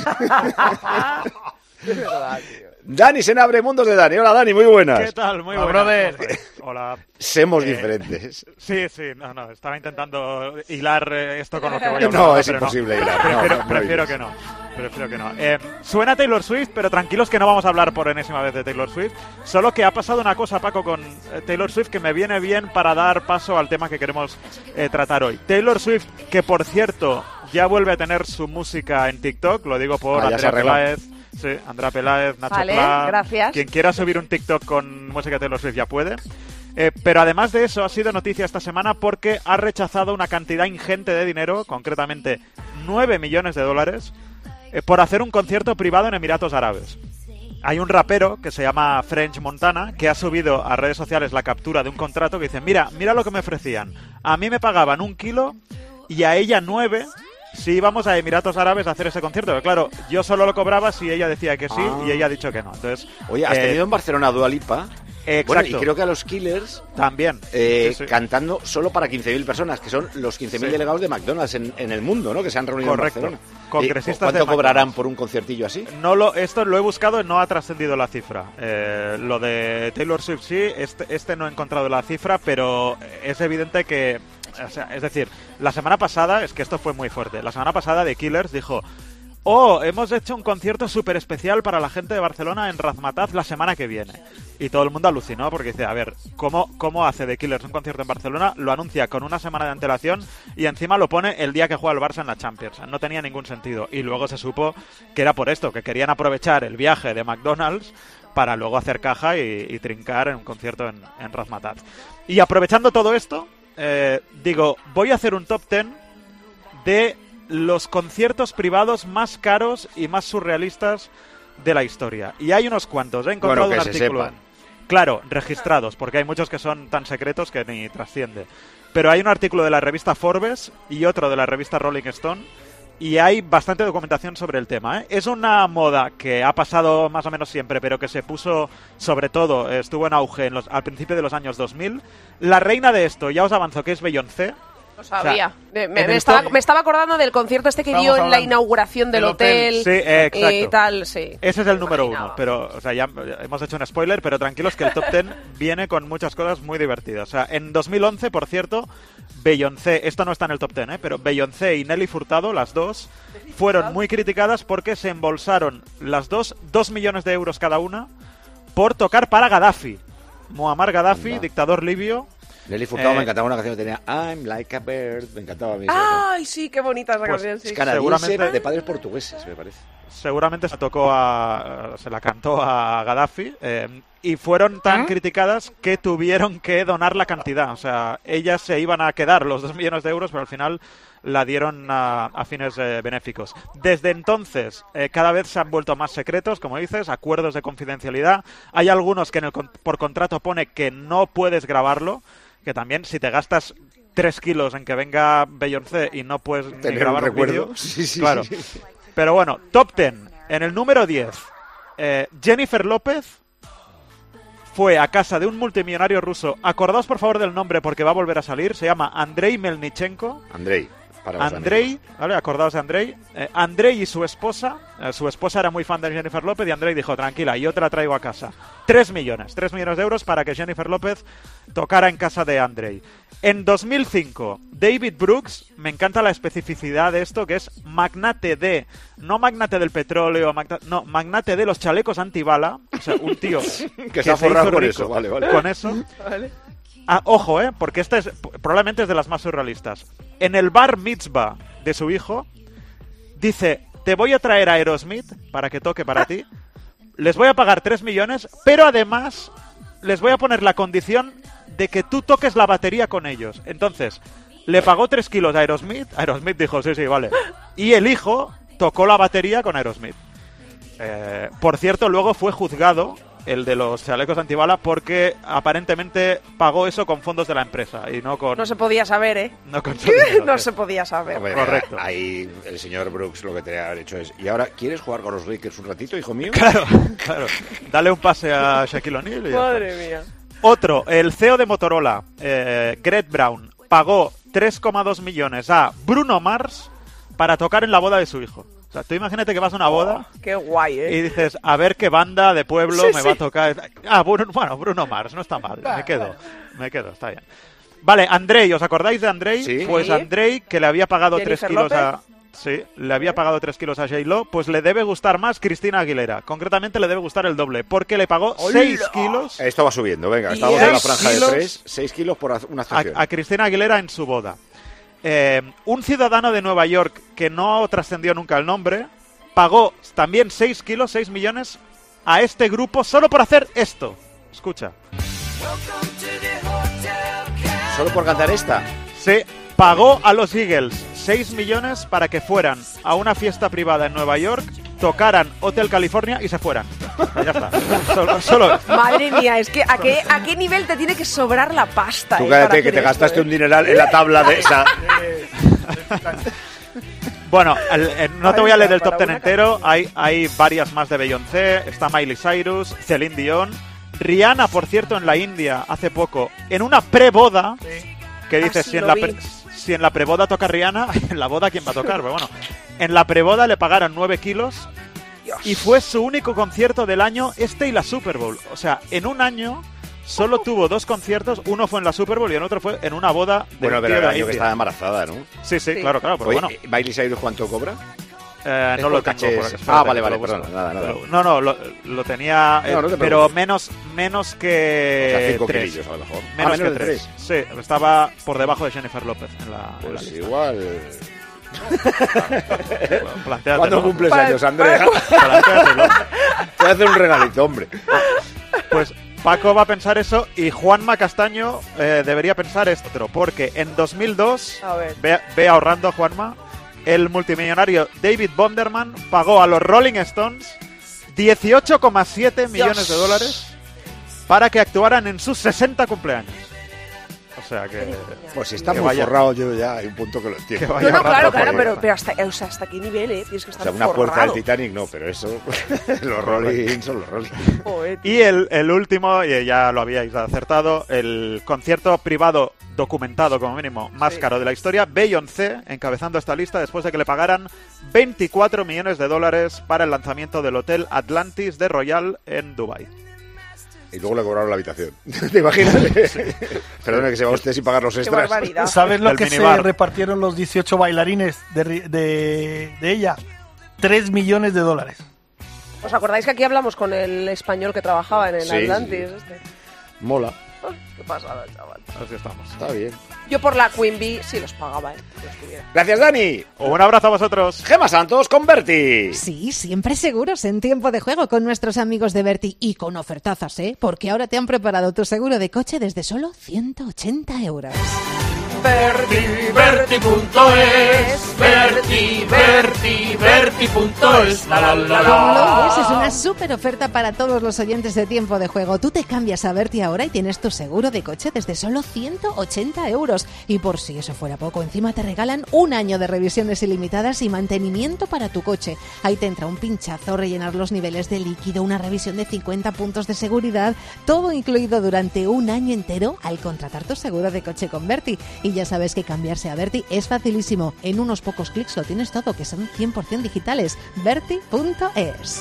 Es verdad, tío. Dani Senabre, Mundos de Dani. Hola, Dani, muy buenas. ¿Qué tal? Muy buenas. Brother. Hola. Semos diferentes. Sí, no. Estaba intentando hilar esto con lo que voy a hablar. No, es imposible hilar. Prefiero que no. Suena Taylor Swift, pero tranquilos que no vamos a hablar por enésima vez de Taylor Swift. Solo que ha pasado una cosa, Paco, con Taylor Swift que me viene bien para dar paso al tema que queremos tratar hoy. Taylor Swift, que por cierto ya vuelve a tener su música en TikTok, lo digo por Andrea Peláez. Sí, Andrea Peláez, Nacho Pla. Gracias. Quien quiera subir un TikTok con música de Taylor Swift ya puede. Pero además de eso, ha sido noticia esta semana porque ha rechazado una cantidad ingente de dinero, concretamente $9 millones, por hacer un concierto privado en Emiratos Árabes. Hay un rapero que se llama French Montana que ha subido a redes sociales la captura de un contrato que dice, mira lo que me ofrecían. A mí me pagaban 1 kilo y a ella 9 si íbamos a Emiratos Árabes a hacer ese concierto. Pero claro, yo solo lo cobraba si ella decía que sí y ella ha dicho que no. Entonces, oye, has tenido en Barcelona a Dua Lipa. Exacto. Bueno, y creo que a los Killers también cantando solo para 15.000 personas, que son los 15.000 delegados de McDonald's en el mundo, ¿no? Que se han reunido en Barcelona. Congresistas. ¿Cuánto cobrarán por un conciertillo así? Esto lo he buscado, no ha trascendido la cifra. Lo de Taylor Swift sí, este no he encontrado la cifra, pero es evidente que, o sea, es decir, la semana pasada, es que esto fue muy fuerte. La semana pasada The Killers dijo: hemos hecho un concierto súper especial para la gente de Barcelona en Razmataz la semana que viene. Y todo el mundo alucinó porque dice, a ver, ¿cómo hace The Killers un concierto en Barcelona? Lo anuncia con una semana de antelación y encima lo pone el día que juega el Barça en la Champions. No tenía ningún sentido. Y luego se supo que era por esto, que querían aprovechar el viaje de McDonald's para luego hacer caja y trincar en un concierto en Razmataz. Y aprovechando todo esto, voy a hacer un top 10 de los conciertos privados más caros y más surrealistas de la historia. Y hay unos cuantos, he encontrado un artículo. Claro, registrados, porque hay muchos que son tan secretos que ni trasciende. Pero hay un artículo de la revista Forbes y otro de la revista Rolling Stone, y hay bastante documentación sobre el tema, ¿eh? Es una moda que ha pasado más o menos siempre, pero que se puso, sobre todo, estuvo en auge al principio de los años 2000. La reina de esto, ya os avanzo, que es Beyoncé. Lo sabía. O sea, me estaba acordando del concierto este que dio en la inauguración del hotel. Sí, exacto. Y tal, sí. Ese es el número 1, pero, o sea, ya hemos hecho un spoiler, pero tranquilos que el top 10 viene con muchas cosas muy divertidas. O sea, en 2011, por cierto, Beyoncé, esto no está en el top 10, pero Beyoncé y Nelly Furtado, las dos, fueron muy criticadas porque se embolsaron las dos 2 millones de euros cada una por tocar para Gaddafi. Muammar Gaddafi, dictador libio. Nelly Furtado me encantaba una canción que tenía I'm like a bird, me encantaba a mí. Ay, sí, qué bonita esa canción, sí. Es canadiense, de padres portugueses, me parece. Seguramente se la cantó a Gaddafi y fueron tan criticadas que tuvieron que donar la cantidad. O sea, ellas se iban a quedar los 2 millones de euros, pero al final la dieron a fines benéficos. Desde entonces, cada vez se han vuelto más secretos, como dices, acuerdos de confidencialidad. Hay algunos que por contrato pone que no puedes grabarlo, que también si te gastas 3 kilos en que venga Beyoncé y no puedes ni grabar un vídeo, sí, claro. Sí. Pero bueno, top 10. En el número 10, Jennifer López fue a casa de un multimillonario ruso. Acordaos por favor del nombre porque va a volver a salir. Se llama Andrei Melnichenko. Andrei, ¿vale? Acordaos de Andrei. Andrei y su esposa era muy fan de Jennifer López y Andrei dijo, tranquila, yo te la traigo a casa. 3 millones de euros para que Jennifer López tocara en casa de Andrei. En 2005, David Brooks, me encanta la especificidad de esto, que es magnate no magnate del petróleo, magnate de los chalecos antibala, o sea, un tío que se ha forrado con eso, vale. Con eso. Vale. Ojo, porque esta probablemente es de las más surrealistas. En el bar mitzvah de su hijo, dice, te voy a traer a Aerosmith para que toque para ti, les voy a pagar 3 millones, pero además les voy a poner la condición de que tú toques la batería con ellos. Entonces, le pagó 3 kilos a Aerosmith. Aerosmith dijo, sí, vale. Y el hijo tocó la batería con Aerosmith. Por cierto, luego fue juzgado el de los chalecos antibala porque aparentemente pagó eso con fondos de la empresa y no con... No se podía saber, ¿eh? No con su dinero, No se podía saber. Hombre, correcto. Ahí el señor Brooks lo que tenía que haber hecho es, ¿y ahora quieres jugar con los Lakers un ratito, hijo mío? Claro. Dale un pase a Shaquille O'Neal y ya Madre está. mía. Otro, el CEO de Motorola, Greg Brown, pagó 3,2 millones a Bruno Mars para tocar en la boda de su hijo. O sea, tú imagínate que vas a una boda qué guay, y dices, a ver qué banda de pueblo me va a tocar. Bruno Mars, no está mal, me quedo, está bien. Vale, Andrei, ¿os acordáis de Andrei? Sí. Pues Andrei, que le había pagado 3 Jennifer kilos a... López. Sí, le había pagado 3 kilos a J-Lo, pues le debe gustar más Cristina Aguilera. Concretamente le debe gustar el doble, porque le pagó 6 kilos... Esto va subiendo, venga, estamos en la franja de 3, 6 kilos por una actuación. A Cristina Aguilera en su boda. Un ciudadano de Nueva York que no trascendió nunca el nombre pagó también 6 kilos, 6 millones a este grupo solo por hacer esto. Escucha. ¿Solo por cantar esta? Sí, pagó a los Eagles 6 millones para que fueran a una fiesta privada en Nueva York, tocaran Hotel California y se fueran. Ya está. Solo. Madre mía, es que ¿a qué nivel te tiene que sobrar la pasta? Tú cállate que te gastaste un dineral en la tabla de esa. Bueno, no te voy a leer el top 10 entero. Hay varias más de Beyoncé. Está Miley Cyrus, Celine Dion, Rihanna, por cierto, en la India hace poco, en una preboda. Que dices, si en la preboda toca Rihanna, en la boda ¿quién va a tocar? Pero bueno, en la preboda le pagaron 9 kilos. Dios. Y fue su único concierto del año, y la Super Bowl. O sea, en un año solo tuvo 2 conciertos, uno fue en la Super Bowl y el otro fue en una boda de Bueno, pero el año que estaba embarazada, ¿no? Sí, claro, pero Oye, bueno. ¿Miley Cyrus cuánto cobra? No lo tengo. Vale, perdón, nada. No, lo tenía, pero menos que... O sea, 5 3. kilillos a lo mejor. Menos que 3. Sí, estaba por debajo de Jennifer López en la Pues lista. igual... Plantéatelo. ¿Cuándo cumples años, Andrea? Plantéatelo. Te voy a hacer un regalito, hombre. Pues Paco va a pensar eso y Juanma Castaño debería pensar esto, porque en 2002, ve ahorrando, Juanma, el multimillonario David Bonderman pagó a los Rolling Stones 18,7 millones de dólares para que actuaran en sus 60 cumpleaños. O sea que... Pues si está muy forrado, yo ya hay un punto que lo entiendo. No, claro, pero hasta qué nivel, Tienes que estar una forrado. puerta del Titanic no, pero eso... los Rolling son los Rolling. Y el último, y ya lo habíais acertado, el concierto privado documentado como mínimo más caro de la historia, Beyoncé, encabezando esta lista después de que le pagaran 24 millones de dólares para el lanzamiento del Hotel Atlantis de Royal en Dubái. Y luego le cobraron la habitación. ¿Te imaginas? Perdone que se va usted sin pagar los extras. ¿Sabes lo que se repartieron los 18 bailarines de ella? 3 millones de dólares. ¿Os acordáis que aquí hablamos con el español que trabajaba en el Atlantis? Mola. Qué pasada, chaval. Así estamos. Está bien. Yo por la Queen Bee sí los pagaba, Gracias, Dani. Un abrazo a vosotros. Gema Santos con Berti. Sí, siempre seguros en tiempo de juego con nuestros amigos de Berti y con ofertazas, porque ahora te han preparado tu seguro de coche desde solo 180 euros. Berti.es. Lo es una súper oferta para todos los oyentes de tiempo de juego. Tú te cambias a Berti ahora y tienes tu seguro de coche desde solo 180 euros. Y por si eso fuera poco, encima te regalan un año de revisiones ilimitadas y mantenimiento para tu coche. Ahí te entra un pinchazo, rellenar los niveles de líquido, una revisión de 50 puntos de seguridad, todo incluido durante un año entero al contratar tu seguro de coche con Berti. Y ya sabes que cambiarse a Berti es facilísimo. En unos pocos clics lo tienes todo, que son 100% digitales. Berti.es.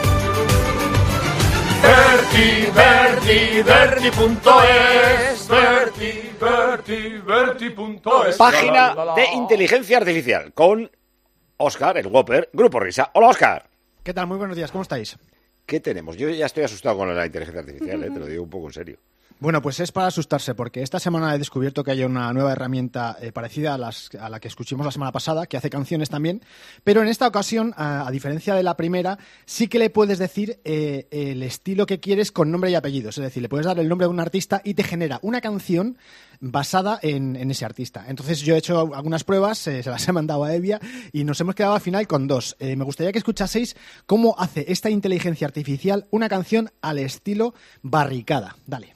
Berti.es. Página de inteligencia artificial con Óscar, el Whopper, Grupo Risa. Hola, Óscar. ¿Qué tal? Muy buenos días, ¿cómo estáis? ¿Qué tenemos? Yo ya estoy asustado con la inteligencia artificial, te lo digo un poco en serio. Bueno, pues es para asustarse, porque esta semana he descubierto que hay una nueva herramienta parecida a la que escuchamos la semana pasada, que hace canciones también, pero en esta ocasión, a diferencia de la primera, sí que le puedes decir el estilo que quieres con nombre y apellidos. Es decir, le puedes dar el nombre de un artista y te genera una canción basada en ese artista. Entonces yo he hecho algunas pruebas, se las he mandado a Evia y nos hemos quedado al final con 2. Me gustaría que escuchaseis cómo hace esta inteligencia artificial una canción al estilo Barricada. Dale.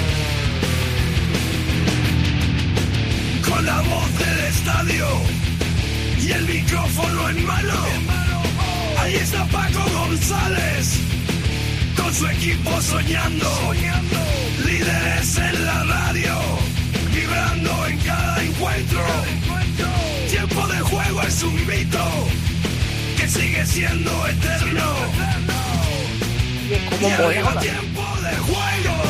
Con la voz del estadio y el micrófono en mano, ahí está Paco González con su equipo soñando, líderes en la radio, vibrando en cada encuentro. Tiempo de juego es un mito que sigue siendo eterno. Y arriba tiempo de juego.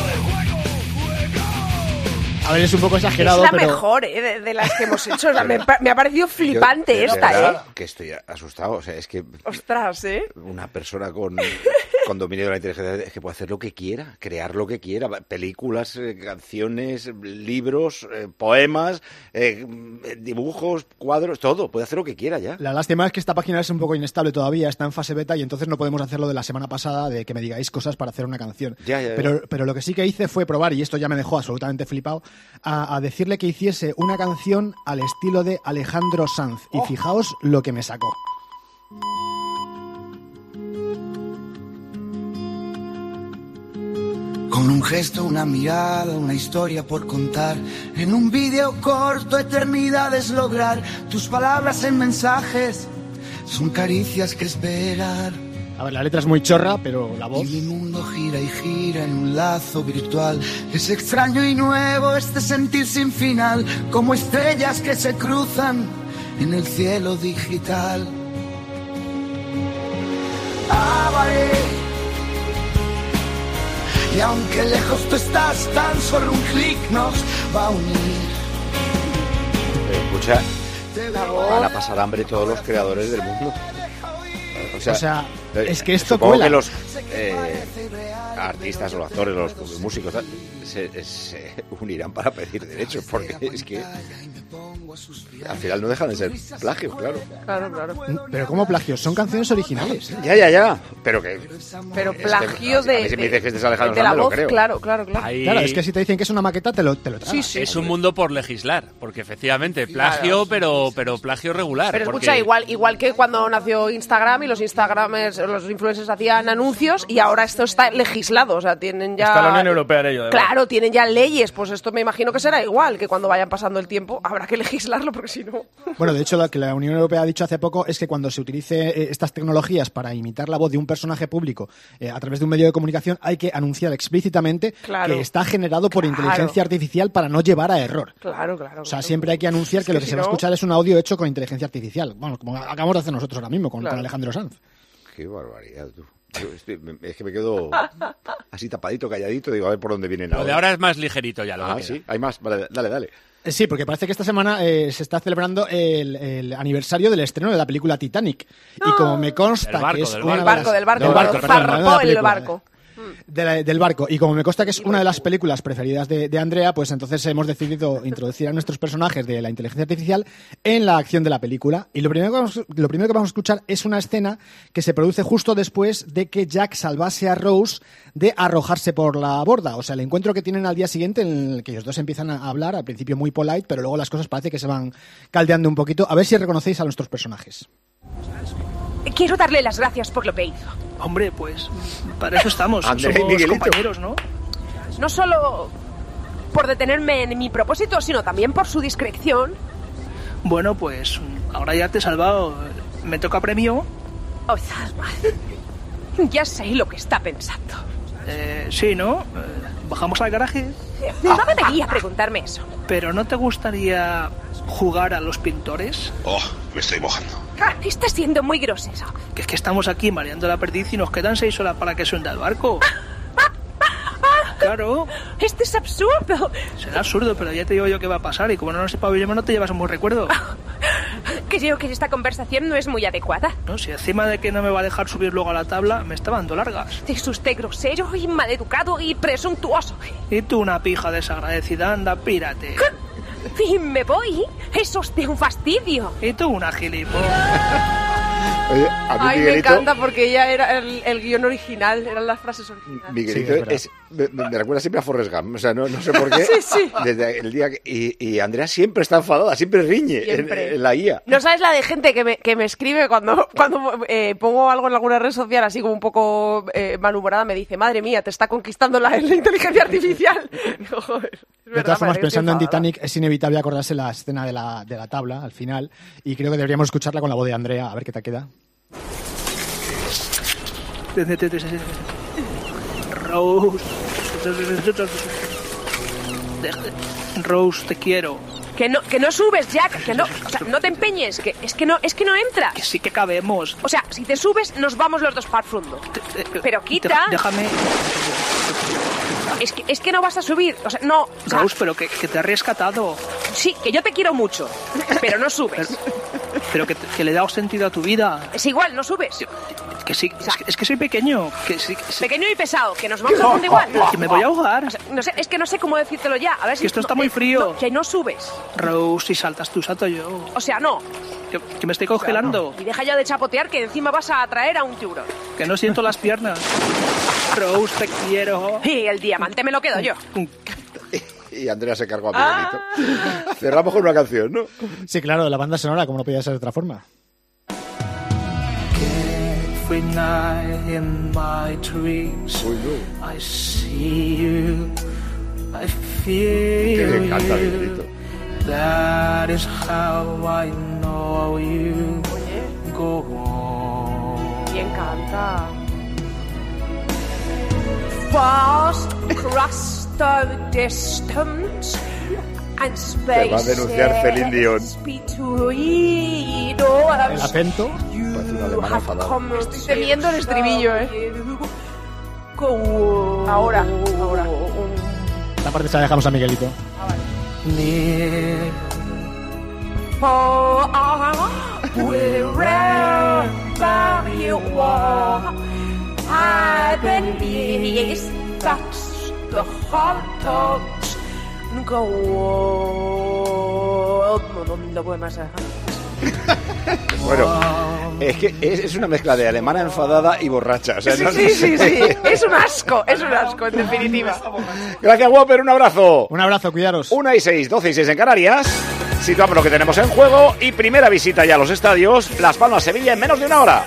A ver, es un poco exagerado, es la pero... mejor de las que hemos hecho. O sea, me ha parecido flipante esta, que estoy asustado. O sea, es que... Ostras, Una persona con dominio de la inteligencia es que puede hacer lo que quiera, crear lo que quiera. Películas, canciones, libros, poemas, dibujos, cuadros, todo. Puede hacer lo que quiera ya. La lástima es que esta página es un poco inestable todavía, está en fase beta y entonces no podemos hacer lo de la semana pasada de que me digáis cosas para hacer una canción. Ya. Pero lo que sí que hice fue probar, y esto ya me dejó absolutamente flipado, a decirle que hiciese una canción al estilo de Alejandro Sanz. Y fijaos lo que me sacó. Con un gesto, una mirada, una historia por contar. En un vídeo corto, eternidades lograr. Tus palabras en mensajes son caricias que esperar. A ver, la letra es muy chorra, pero la voz... Y mi mundo gira y gira en un lazo virtual. Es extraño y nuevo este sentir sin final, como estrellas que se cruzan en el cielo digital. Avaré. Y aunque lejos tú estás, tan solo un clic nos va a unir. Escucha, van a pasar hambre todos los creadores del mundo. O sea, es que esto supongo cuela. Que los artistas o los actores, los músicos se unirán para pedir derechos, porque es que al final no dejan de ser plagios, claro. Claro. Pero ¿cómo plagios? Son canciones originales. Ya. Pero plagio a mí si me dices que este es Alejandro de la Sanz, voz, lo creo. claro. Claro, es que si te dicen que es una maqueta, te lo tragas. Sí. Es un mundo por legislar, porque efectivamente plagio, pero plagio regular. Pero escucha, igual que cuando nació Instagram y los Instagramers, los influencers hacían anuncios, y ahora esto está legislado, o sea, tienen ya... Está la Unión Europea en ello, además. Claro, tienen ya leyes, pues esto me imagino que será igual, que cuando vayan pasando el tiempo habrá que legislarlo, porque si no... Bueno, de hecho, lo que la Unión Europea ha dicho hace poco es que cuando se utilice estas tecnologías para imitar la voz de un personaje público a través de un medio de comunicación, hay que anunciar explícitamente que está generado por inteligencia artificial para no llevar a error. Claro. O sea, siempre hay que anunciar que lo que se va a escuchar es un audio hecho con inteligencia artificial. Bueno, como acabamos de hacer nosotros ahora mismo con Alejandro Sanz. Qué barbaridad, tú. Es que me quedo así tapadito, calladito, digo, a ver por dónde vienen ahora. Lo de ahora es más ligerito ya. Sí, hay más. Vale, dale. Sí, porque parece que esta semana se está celebrando el aniversario del estreno de la película Titanic. Y como me consta que es una del barco. Del barco. Y como me consta que es una de las películas preferidas de Andrea, pues entonces hemos decidido introducir a nuestros personajes de la inteligencia artificial en la acción de la película. Y lo primero que vamos a escuchar es una escena que se produce justo después de que Jack salvase a Rose de arrojarse por la borda. O sea, el encuentro que tienen al día siguiente en el que ellos dos empiezan a hablar, al principio muy polite, pero luego las cosas parece que se van caldeando un poquito. A ver si reconocéis a nuestros personajes. Quiero darle las gracias por lo que hizo. Hombre, pues para eso estamos. André, somos Miguelito. compañeros, ¿no? No solo por detenerme en mi propósito, sino también por su discreción. Bueno, pues ahora ya te he salvado. ¿Me toca premio? Oh, Salma. Ya sé lo que está pensando. Sí, ¿no? ¿Bajamos al garaje? No debería preguntarme eso. ¿Pero no te gustaría jugar a los pintores? Oh, me estoy mojando. Está siendo muy grosero. Que es que estamos aquí mareando la perdiz y nos quedan 6 horas para que se hunda el barco. Claro. Esto es absurdo. Será absurdo, pero ya te digo yo qué va a pasar. Y como no nos sepa bien, no te llevas un buen recuerdo. creo que esta conversación no es muy adecuada. No, si encima de que no me va a dejar subir luego a la tabla, me está dando largas. Es usted grosero y maleducado y presuntuoso. Y tú una pija desagradecida, anda, pírate. Y me voy. Es usted un fastidio. Y tú una gilipollas. Oye, a mí Ay, Miguelito, me encanta porque ya era el guión original, eran las frases originales. Miguelito me recuerda siempre a Forrest Gump, o sea, no sé por qué. Sí. Desde el día y Andrea siempre está enfadada, siempre riñe Siempre. en la IA. No sabes la de gente que me escribe cuando pongo algo en alguna red social así como un poco malhumorada, me dice, madre mía, te está conquistando la inteligencia artificial. Joder, de todas formas, pensando en Titanic, es inevitable acordarse la escena de la tabla al final, y creo que deberíamos escucharla con la voz de Andrea, a ver qué te queda. Rose, te quiero. Que no subes, Jack, que no, o sea, no te empeñes, que es que no entras. Que sí que cabemos. O sea, si te subes, nos vamos los dos para el fondo. Pero quita. Déjame. Es que no vas a subir, o sea, no. O sea, Rose, pero que te has rescatado. Sí, que yo te quiero mucho, pero no subes. Pero que le he dado sentido a tu vida. Es igual, no subes. Que sí, es que soy pequeño. Pequeño y pesado, que nos vamos al fondo igual. Que me voy a ahogar. O sea, no sé, es que no sé cómo decírtelo ya. A ver si que esto está muy frío. No, que no subes. Rose, si saltas tú, salto yo. O sea, no. Que me estoy congelando. O sea, no. Y deja ya de chapotear, que encima vas a atraer a un tiburón. Que no siento las piernas. Rose, te quiero. Y el diamante me lo quedo yo. Y Andrea se cargó a Miguelito. Cerramos con una canción, ¿no? Sí, claro, la banda sonora, como no podía ser de otra forma. Every night in my dreams, I see you, I feel que le encanta, you. Miguelito. That is how I know you go on. Y encanta. Fast across the distance and space. Te va a denunciar Celine Dion. El acento. Parece una alemana enfadada. Estoy temiendo el estribillo, Ahora. Esta parte se la dejamos a Miguelito. Wherever you are, I've been yes, that's the heart of go. No puedo más. Bueno, es que es una mezcla de alemana enfadada y borracha. O sea, sí. Es un asco, en definitiva. Gracias, Whopper, un abrazo. Un abrazo, cuidaros. 1:06, 12:06 en Canarias. Situamos lo que tenemos en juego y primera visita ya a los estadios. Las Palmas, Sevilla en menos de una hora.